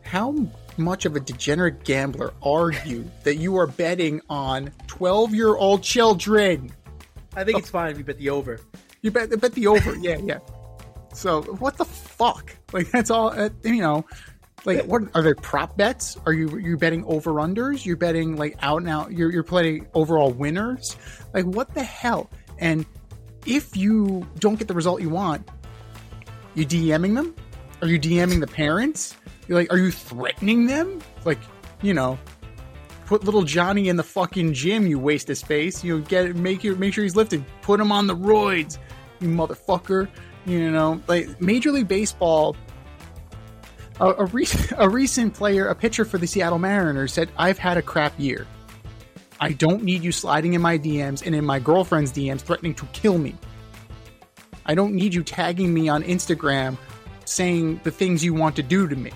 how much of a degenerate gambler are you that you are betting on twelve-year-old children? I think it's fine if you bet the over. You bet, bet the over, yeah, yeah. So what the fuck? Like that's all. Uh, you know, like what are there prop bets? Are you you betting over unders? You're betting like out and out. You're you're playing overall winners. Like what the hell? And if you don't get the result you want, you DMing them? Are you DMing the parents? You're like, are you threatening them? Like, you know, put little Johnny in the fucking gym. You waste of space. You know, get make your make sure he's lifted. Put him on the roids, you motherfucker. You know, like Major League Baseball. A, a, rec- a recent player, a pitcher for the Seattle Mariners, said, "I've had a crap year. I don't need you sliding in my D Ms and in my girlfriend's D Ms threatening to kill me. I don't need you tagging me on Instagram saying the things you want to do to me."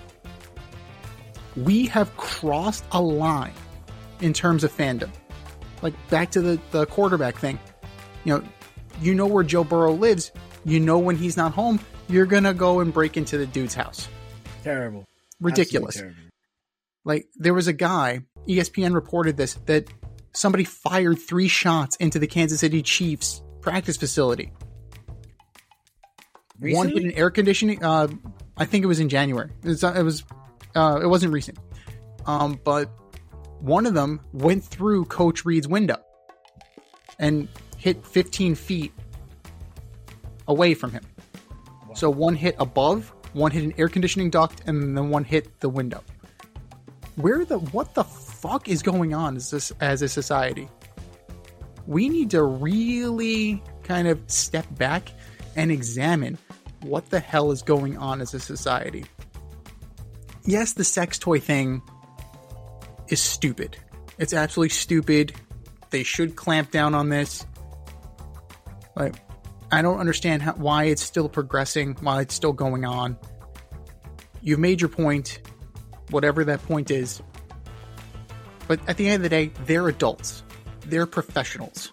We have crossed a line in terms of fandom. Like back to the, the quarterback thing. You know, you know where Joe Burrow lives. You know when he's not home, you're going to go and break into the dude's house. Terrible. Ridiculous. Terrible. Like there was a guy, E S P N reported this, that somebody fired three shots into the Kansas City Chiefs practice facility. Recently? One hit an air conditioning. Uh, I think it was in January. It was. It, was, uh, it wasn't recent. Um, but one of them went through Coach Reed's window and hit fifteen feet away from him. Wow. So one hit above, one hit an air conditioning duct, and then one hit the window. Where the what the fuck is going on as this as a society? We need to really kind of step back and examine what the hell is going on as a society. Yes, the sex toy thing is stupid. It's absolutely stupid. They should clamp down on this. Like, I don't understand how, why it's still progressing, why it's still going on. You've made your point, whatever that point is. But at the end of the day, they're adults. They're professionals.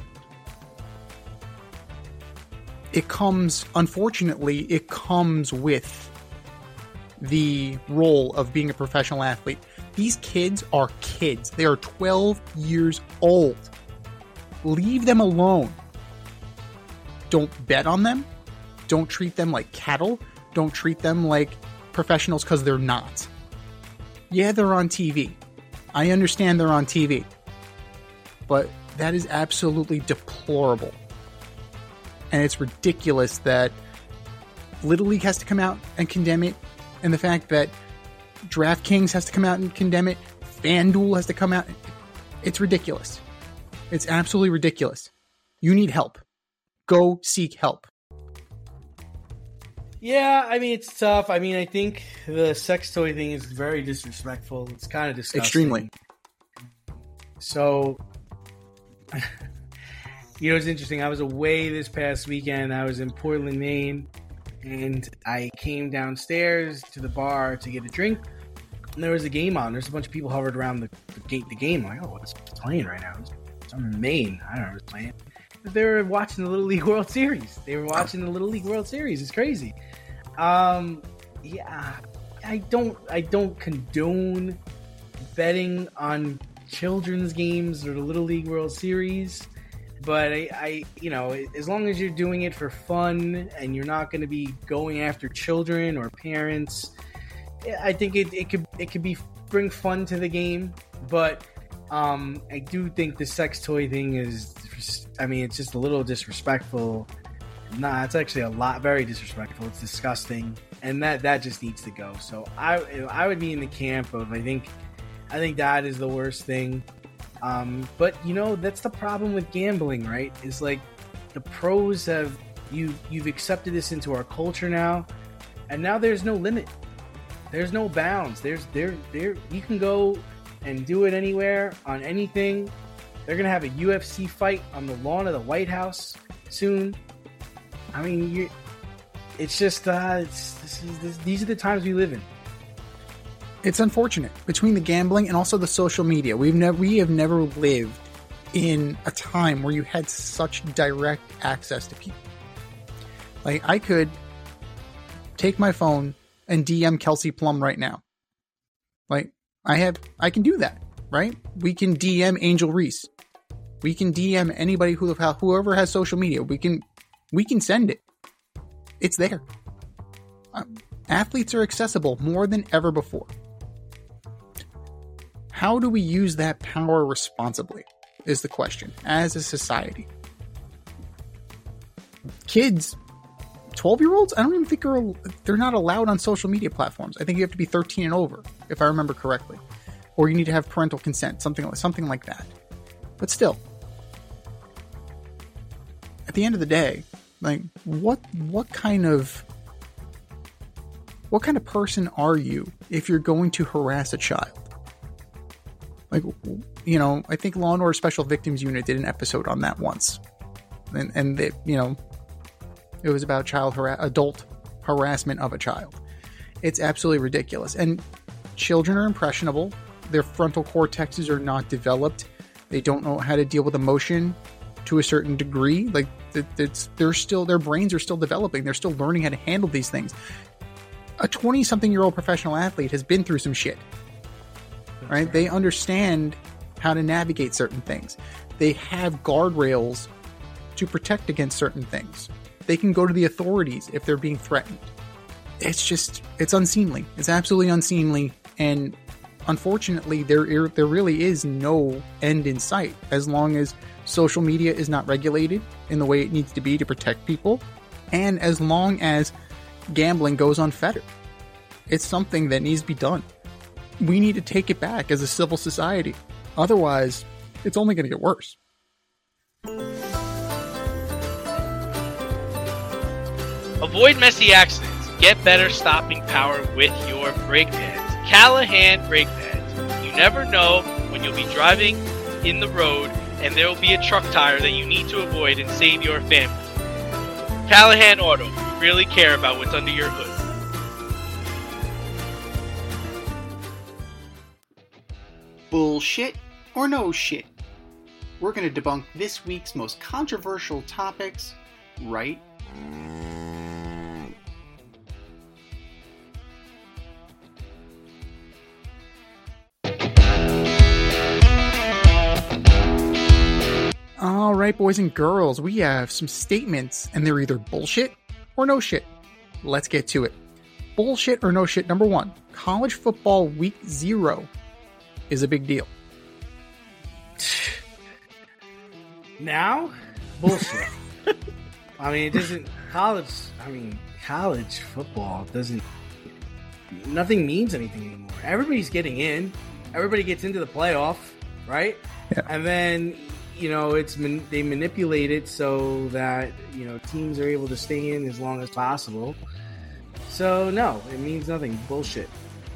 It comes, unfortunately, it comes with the role of being a professional athlete. These kids are kids. They are twelve years old. Leave them alone. Don't bet on them. Don't treat them like cattle. Don't treat them like professionals because they're not. Yeah, they're on T V. I understand they're on T V. But that is absolutely deplorable. And it's ridiculous that Little League has to come out and condemn it. And the fact that DraftKings has to come out and condemn it. FanDuel has to come out. It's ridiculous. It's absolutely ridiculous. You need help. Go seek help. Yeah, I mean, it's tough. I mean, I think the sex toy thing is very disrespectful. It's kind of disgusting. Extremely. So, you know, it's interesting. I was away this past weekend. I was in Portland, Maine, and I came downstairs to the bar to get a drink, and there was a game on. There's a bunch of people hovered around the, the, game, the game. I'm like, oh, what's playing right now? I'm in Maine. I don't know what's playing. But they were watching the Little League World Series. They were watching the Little League World Series. It's crazy. Um, yeah, I don't, I don't condone betting on children's games or the Little League World Series. But I, I, you know, as long as you're doing it for fun and you're not going to be going after children or parents, I think it, it could it could be bring fun to the game. But um, I do think the sex toy thing is, I mean, it's just a little disrespectful. Nah, it's actually a lot very disrespectful. It's disgusting, and that that just needs to go. So I I would be in the camp of I think I think that is the worst thing. Um, but you know, that's the problem with gambling, right? Is like the pros have you you've accepted this into our culture now, and now there's no limit. There's no bounds. There's there there you can go and do it anywhere on anything. They're gonna have a U F C fight on the lawn of the White House soon. I mean, you it's just uh, it's, this is, this, these are the times we live in. It's unfortunate between the gambling and also the social media. We've never we have never lived in a time where you had such direct access to people. Like I could take my phone and D M Kelsey Plum right now Like, I have, I can do that, right? We can D M Angel Reese. We can D M anybody who, whoever has social media. We can, we can send it. It's there. Um, athletes are accessible more than ever before. How do we use that power responsibly is the question as a society. Kids, twelve year olds, I don't even think are, they're not allowed on social media platforms. I think you have to be thirteen and over, if I remember correctly, or you need to have parental consent, something like, something like that. But still, at the end of the day, like, what, what kind of, what kind of person are you if you're going to harass a child? Like, you know, I think Law and Order Special Victims Unit did an episode on that once. And, and they, you know, it was about child harass, adult harassment of a child. It's absolutely ridiculous. And children are impressionable. Their frontal cortexes are not developed. They don't know how to deal with emotion to a certain degree. Like, it's, they're still, their brains are still developing. They're still learning how to handle these things. A twenty-something-year-old professional athlete has been through some shit. Right? They understand how to navigate certain things. They have guardrails to protect against certain things. They can go to the authorities if they're being threatened. It's just, it's unseemly. It's absolutely unseemly. And unfortunately, there, there really is no end in sight as long as social media is not regulated in the way it needs to be to protect people. And as long as gambling goes unfettered. It's something that needs to be done. We need to take it back as a civil society. Otherwise, it's only going to get worse. Avoid messy accidents. Get better stopping power with your brake pads. Callahan brake pads. You never know when you'll be driving in the road and there will be a truck tire that you need to avoid and save your family. Callahan Auto. We really care about what's under your hood. Bullshit or no shit? We're going to debunk this week's most controversial topics right All right, boys and girls, we have some statements, and they're either bullshit or no shit. Let's get to it. Bullshit or no shit, number one. College football week zero is a big deal. Now? Bullshit. I mean, it doesn't... College... I mean, college football doesn't... Nothing means anything anymore. Everybody's getting in. Everybody gets into the playoff, right? Yeah. And then, you know, it's man- they manipulate it so that, you know, teams are able to stay in as long as possible. So, no, it means nothing. Bullshit.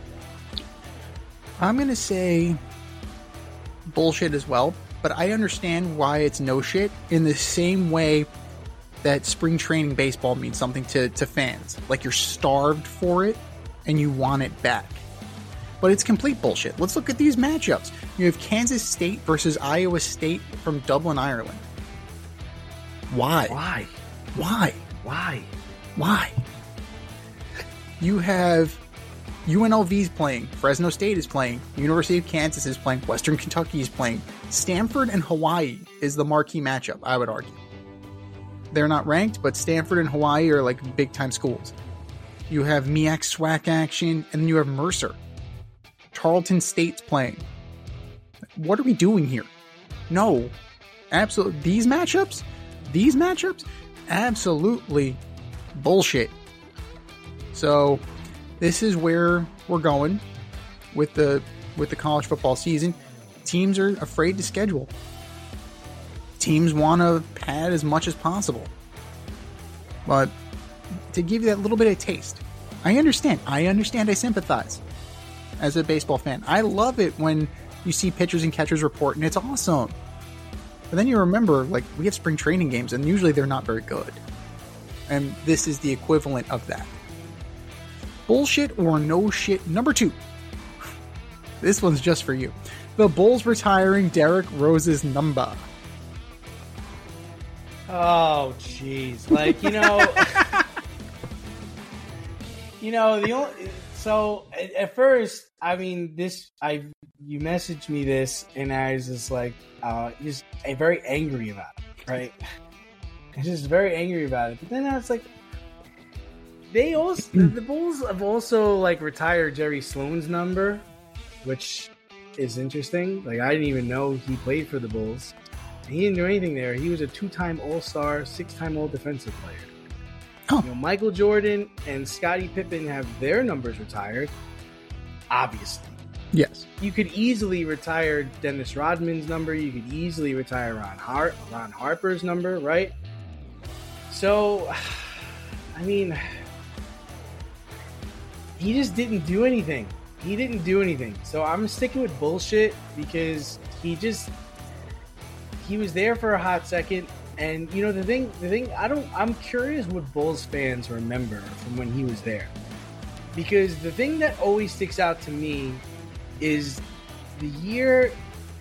I'm going to say bullshit as well, but I understand why it's no shit in the same way that spring training baseball means something to, to fans. Like, you're starved for it and you want it back. But it's complete bullshit. Let's look at these matchups. You have Kansas State versus Iowa State from Dublin, Ireland. Why? Why? Why? Why? Why? You have U N L V's playing, Fresno State is playing, University of Kansas is playing, Western Kentucky is playing. Stanford and Hawaii is the marquee matchup, I would argue. They're not ranked, but Stanford and Hawaii are like big-time schools. You have M E A C SWAC action, and then you have Mercer. Tarleton State's playing. What are we doing here? No. Absolutely. These matchups? These matchups? Absolutely bullshit. So, this is where we're going with the with the college football season. Teams are afraid to schedule. Teams want to pad as much as possible. But to give you that little bit of taste, I understand. I understand. I sympathize as a baseball fan. I love it when you see pitchers and catchers report, and it's awesome. But then you remember, like, we have spring training games, and usually they're not very good. And this is the equivalent of that. Bullshit or no shit, number two. This one's just for you. The Bulls retiring Derrick Rose's number. Oh, jeez. Like, you know... you know, the only... So at, at first, I mean, this I you messaged me this, and I was just like, uh, just uh, very angry about it, right? I was just very angry about it. But then I was like, they also the, the Bulls have also like retired Jerry Sloan's number, which is interesting. Like I didn't even know he played for the Bulls. He didn't do anything there. He was a two-time All-Star, six-time All-Defensive player. Oh. You know, Michael Jordan and Scottie Pippen have their numbers retired, obviously. Yes. You could easily retire Dennis Rodman's number. You could easily retire Ron, Hart, Ron Harper's number, right? So, I mean, he just didn't do anything. He didn't do anything. So I'm sticking with bullshit because he just, he was there for a hot second. And you know the thing, the thing I don't. I'm curious what Bulls fans remember from when he was there, because the thing that always sticks out to me is the year.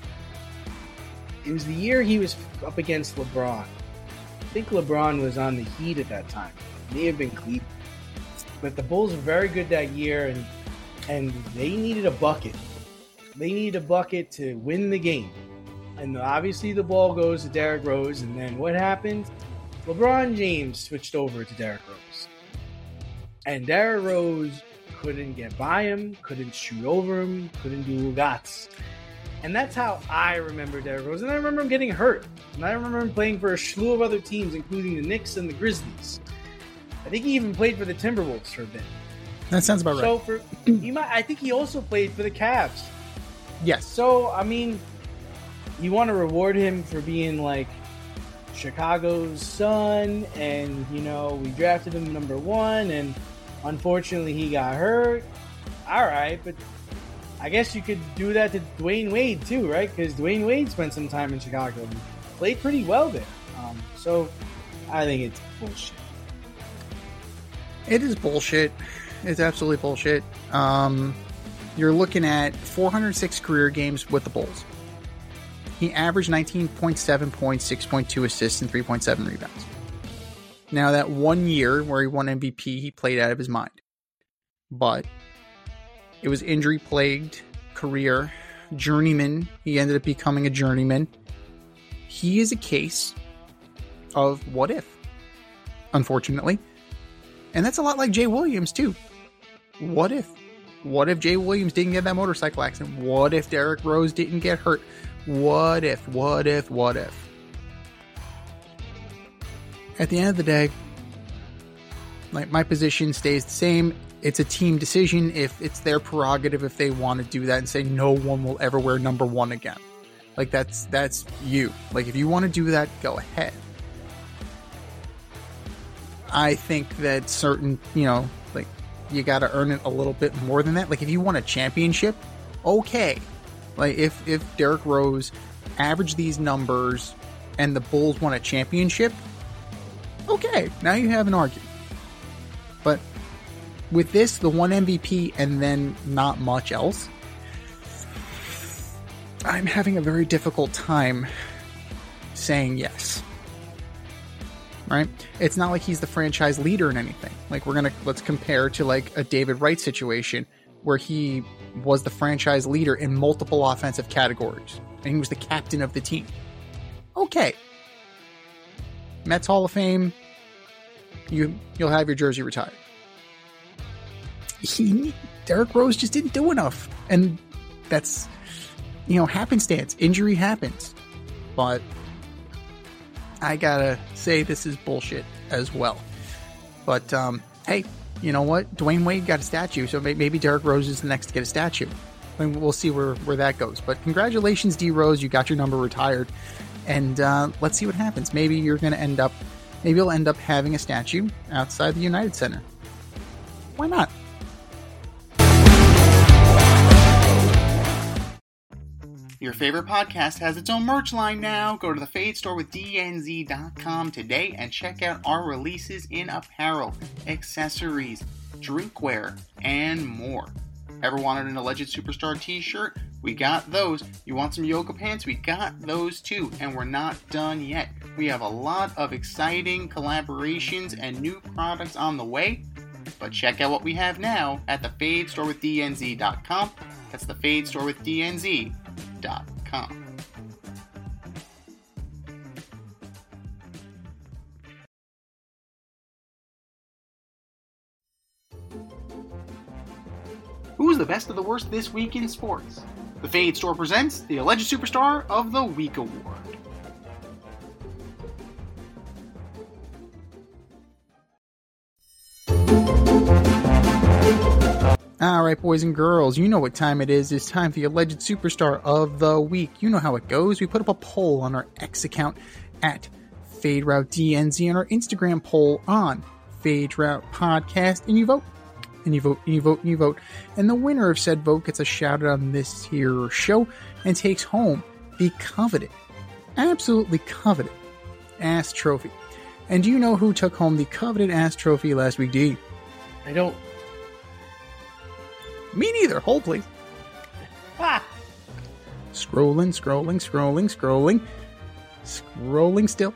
It was the year he was up against LeBron. I think LeBron was on the Heat at that time. It may have been Cleveland, but the Bulls were very good that year, and and they needed a bucket. They needed a bucket to win the game. And obviously the ball goes to Derrick Rose, and then what happened? LeBron James switched over to Derrick Rose. And Derrick Rose couldn't get by him, couldn't shoot over him, couldn't do Ugats. And that's how I remember Derrick Rose. And I remember him getting hurt. And I remember him playing for a slew of other teams, including the Knicks and the Grizzlies. I think he even played for the Timberwolves for a bit. That sounds about right. So for you might, I think he also played for the Cavs. Yes. So, I mean, you want to reward him for being like Chicago's son, and you know we drafted him number one, and unfortunately he got hurt. All right, but I guess you could do that to Dwayne Wade too, right? Because Dwayne Wade spent some time in Chicago and played pretty well there. Um, so I think it's bullshit. It is bullshit. It's absolutely bullshit. Um, you're looking at four hundred six career games with the Bulls. He averaged nineteen point seven points, six point two assists, and three point seven rebounds. Now, that one year where he won M V P, he played out of his mind. But it was injury-plagued career. Journeyman. He ended up becoming a journeyman. He is a case of what if, unfortunately. And that's a lot like Jay Williams, too. What if? What if Jay Williams didn't get that motorcycle accident? What if Derrick Rose didn't get hurt? What if, what if, what if? At the end of the day, like, my position stays the same. It's a team decision. If it's their prerogative, if they want to do that and say no one will ever wear number one again. Like, that's, that's you. Like, if you want to do that, go ahead. I think that certain, you know, like, you got to earn it a little bit more than that. Like, if you want a championship, okay. Like, if, if Derrick Rose averaged these numbers and the Bulls won a championship, okay, now you have an argument. But with this, the one M V P and then not much else, I'm having a very difficult time saying yes. Right? It's not like he's the franchise leader in anything. Like, we're going to, let's compare to like a David Wright situation where he was the franchise leader in multiple offensive categories, and he was the captain of the team. Okay. Mets Hall of Fame, you, you'll have your jersey retired. He, Derrick Rose just didn't do enough. And that's, you know, happenstance. Injury happens. But I gotta say this is bullshit as well. But, um, hey, you know what? Dwayne Wade got a statue, so maybe Derrick Rose is the next to get a statue. I mean, we'll see where, where that goes. But congratulations, D Rose. You got your number retired. And uh, let's see what happens. Maybe you're going to end up, maybe you'll end up having a statue outside the United Center. Why not? Your favorite podcast has its own merch line now. Go to the Fade Store with D N Z dot com today and check out our releases in apparel, accessories, drinkware, and more. Ever wanted an Alleged Superstar t-shirt? We got those. You want some yoga pants? We got those too. And we're not done yet. We have a lot of exciting collaborations and new products on the way. But check out what we have now at the fade store with D N Z dot com. That's the fade store with D N Z dot com. Who's the best of the worst this week in sports? The Fade Store presents the Alleged Superstar of the Week Award. Alright, boys and girls, you know what time it is. It's time for the Alleged Superstar of the Week. You know how it goes. We put up a poll on our X account at FadeRouteDNZ and our Instagram poll on FadeRoute Podcast, and you vote. And you vote, and you vote, and you vote. And the winner of said vote gets a shout out on this here show and takes home the coveted, absolutely coveted, ass trophy. And do you know who took home the coveted ass trophy last week, D? I don't. Me neither. Hold, please. Ah! Scrolling, scrolling, scrolling, scrolling. Scrolling still.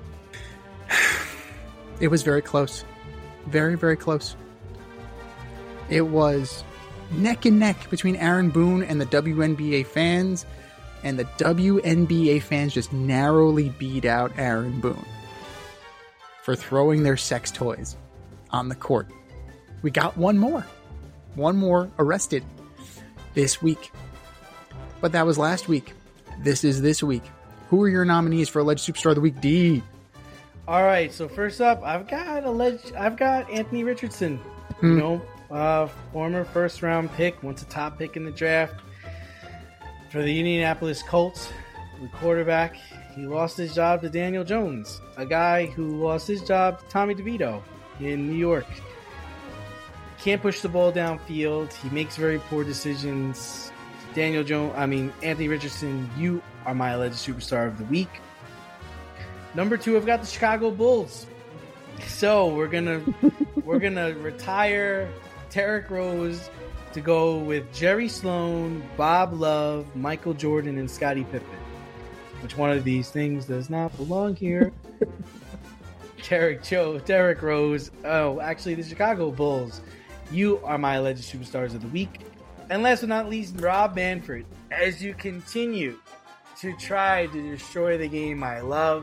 It was very close. Very, very close. It was neck and neck between Aaron Boone and the W N B A fans, and the W N B A fans just narrowly beat out Aaron Boone for throwing their sex toys on the court. We got one more. One more arrested this week. But that was last week. This is this week. Who are your nominees for Alleged Superstar of the Week, D? All right, so first up, I've got alleged. I've got Anthony Richardson. Hmm. You know, uh, former first round pick, once a top pick in the draft for the Indianapolis Colts, the quarterback. He lost his job to Daniel Jones, a guy who lost his job to Tommy DeVito in New York. Can't push the ball downfield. He makes very poor decisions. Daniel Jones, I mean, Anthony Richardson, you are my alleged superstar of the week. Number two, I've got the Chicago Bulls. So we're gonna we're gonna retire Derrick Rose to go with Jerry Sloan, Bob Love, Michael Jordan, and Scottie Pippen. Which one of these things does not belong here? Derrick Joe, Derrick Rose. Oh, actually, the Chicago Bulls. You are my alleged superstars of the week. And last but not least, Rob Manfred. As you continue to try to destroy the game I love,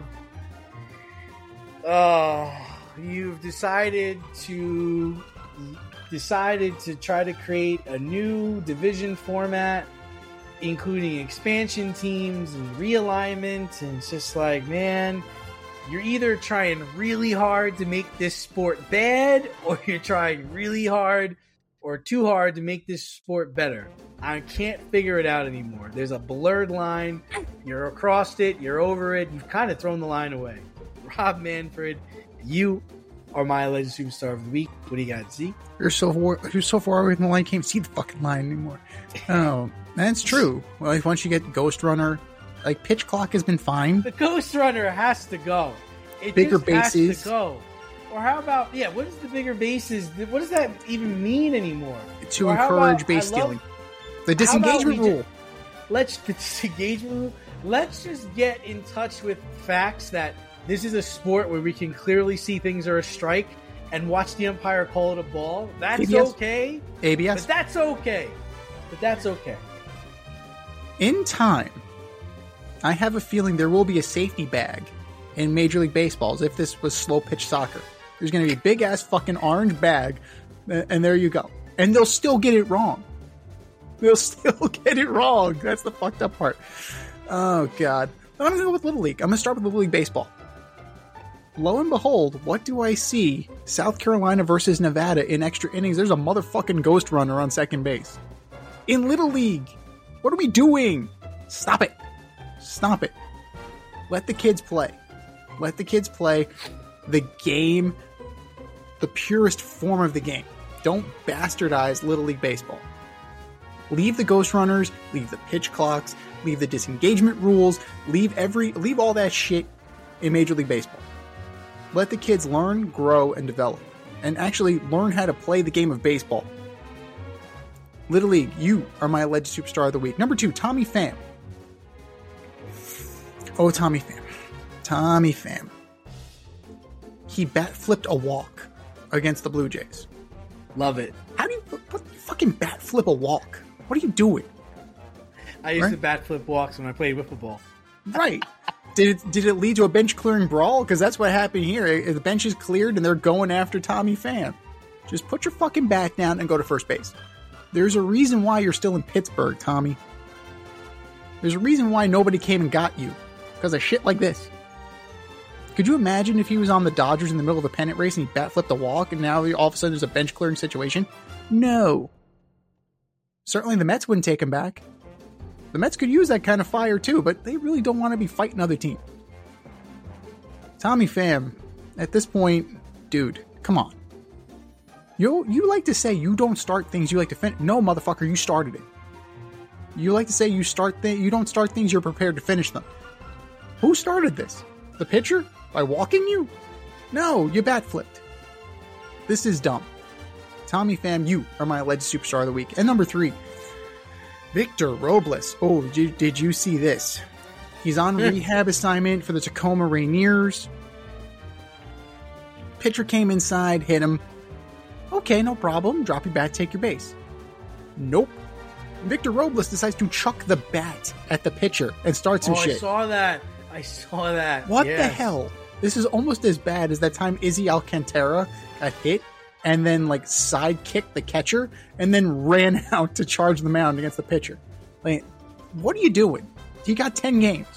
oh, you've decided to decided to try to create a new division format, including expansion teams and realignment, and it's just like, man, you're either trying really hard to make this sport bad, or you're trying really hard or too hard to make this sport better. I can't figure it out anymore. There's a blurred line. You're across it. You're over it. You've kind of thrown the line away. Rob Manfred, you are my alleged superstar of the week. What do you got, Z? You're so far, you're so far away from the line, you can't see the fucking line anymore. Oh, that's true. Well, once you get Ghost Runner, like, pitch clock has been fine. The Ghost Runner has to go. It Bigger just bases. has to go. Or how about, yeah, what is the bigger bases? What does that even mean anymore? To Or how encourage about- base I love- stealing. The how about disengagement we rule. ju- let's the disengagement rule. Let's just get in touch with facts that this is a sport where we can clearly see things are a strike and watch the umpire call it a ball. That's A B S. okay. A B But S. that's okay. But that's okay. In time, I have a feeling there will be a safety bag in Major League Baseball as if this was slow pitch soccer. There's going to be a big ass fucking orange bag, and there you go. And they'll still get it wrong. They'll still get it wrong. That's the fucked up part. Oh, God. I'm going to go with Little League. I'm going to start with Little League Baseball. Lo and behold, what do I see? South Carolina versus Nevada in extra innings. There's a motherfucking Ghost Runner on second base. In Little League. What are we doing? Stop it. Stop it. Let the kids play. Let the kids play the game, the purest form of the game. Don't bastardize Little League Baseball. Leave the Ghost Runners, leave the pitch clocks, leave the disengagement rules, leave every leave all that shit in Major League Baseball. Let the kids learn, grow, and develop. And actually learn how to play the game of baseball. Little League, you are my alleged superstar of the week. Number two, Tommy Pham. Oh, Tommy Pham. Tommy Pham. He bat flipped a walk against the Blue Jays. Love it. How do you, what, you fucking bat flip a walk? What are you doing? I used Right? to bat flip walks when I played wiffle ball. Right. Did it, did it lead to a bench clearing brawl? Because that's what happened here. The bench is cleared and they're going after Tommy Pham. Just put your fucking bat down and go to first base. There's a reason why you're still in Pittsburgh, Tommy. There's a reason why nobody came and got you. Because of shit like this. Could you imagine if he was on the Dodgers in the middle of a pennant race and he bat flipped a walk and now all of a sudden there's a bench clearing situation? No. Certainly the Mets wouldn't take him back. The Mets could use that kind of fire too, but they really don't want to be fighting other teams. Tommy Pham, at this point, dude, come on. You you like to say you don't start things, you like to finish. No, motherfucker, you started it. You like to say you start th- you don't start things, you're prepared to finish them. Who started this? The pitcher? By walking you? No, you bat flipped. This is dumb. Tommy Pham, you are my alleged superstar of the week. And number three, Victor Robles. Oh, did you, did you see this? He's on rehab assignment for the Tacoma Rainiers. Pitcher came inside, hit him. Okay, no problem. Drop your bat, take your base. Nope. Victor Robles decides to chuck the bat at the pitcher and start some oh, shit. I saw that. I saw that. What yes. the hell? This is almost as bad as that time Izzy Alcantara got hit and then like side kicked the catcher and then ran out to charge the mound against the pitcher. Like, what are you doing? He got ten games.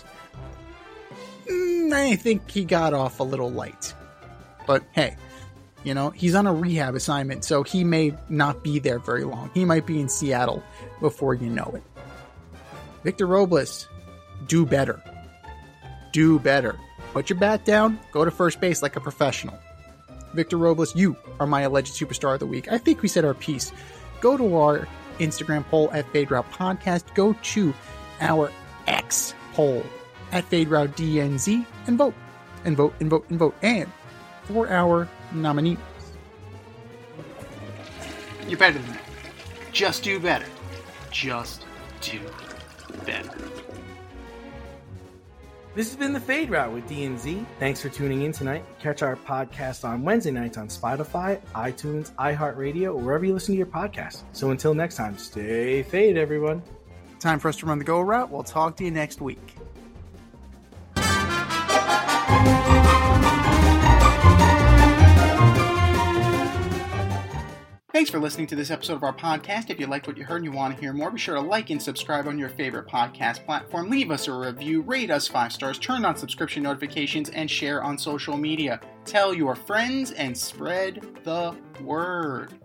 Mm, I think he got off a little light. But hey, you know, he's on a rehab assignment, so he may not be there very long. He might be in Seattle before you know it. Victor Robles, do better. Do better. Put your bat down, go to first base like a professional. Victor Robles, you are my alleged superstar of the week. I think we said our piece. Go to our Instagram poll at Fade Route Podcast. Go to our X poll at Fade Route D N Z and vote. And vote and vote and vote. And for our nominees. You're better than that. Just do better. Just do better. This has been the Fade Route with D N Z. Thanks for tuning in tonight. Catch our podcast on Wednesday nights on Spotify, iTunes, iHeartRadio, or wherever you listen to your podcasts. So until next time, stay fade, everyone. Time for us to run the go route. We'll talk to you next week. Thanks for listening to this episode of our podcast. If you liked what you heard and you want to hear more, be sure to like and subscribe on your favorite podcast platform. Leave us a review, rate us five stars, turn on subscription notifications, and share on social media. Tell your friends and spread the word.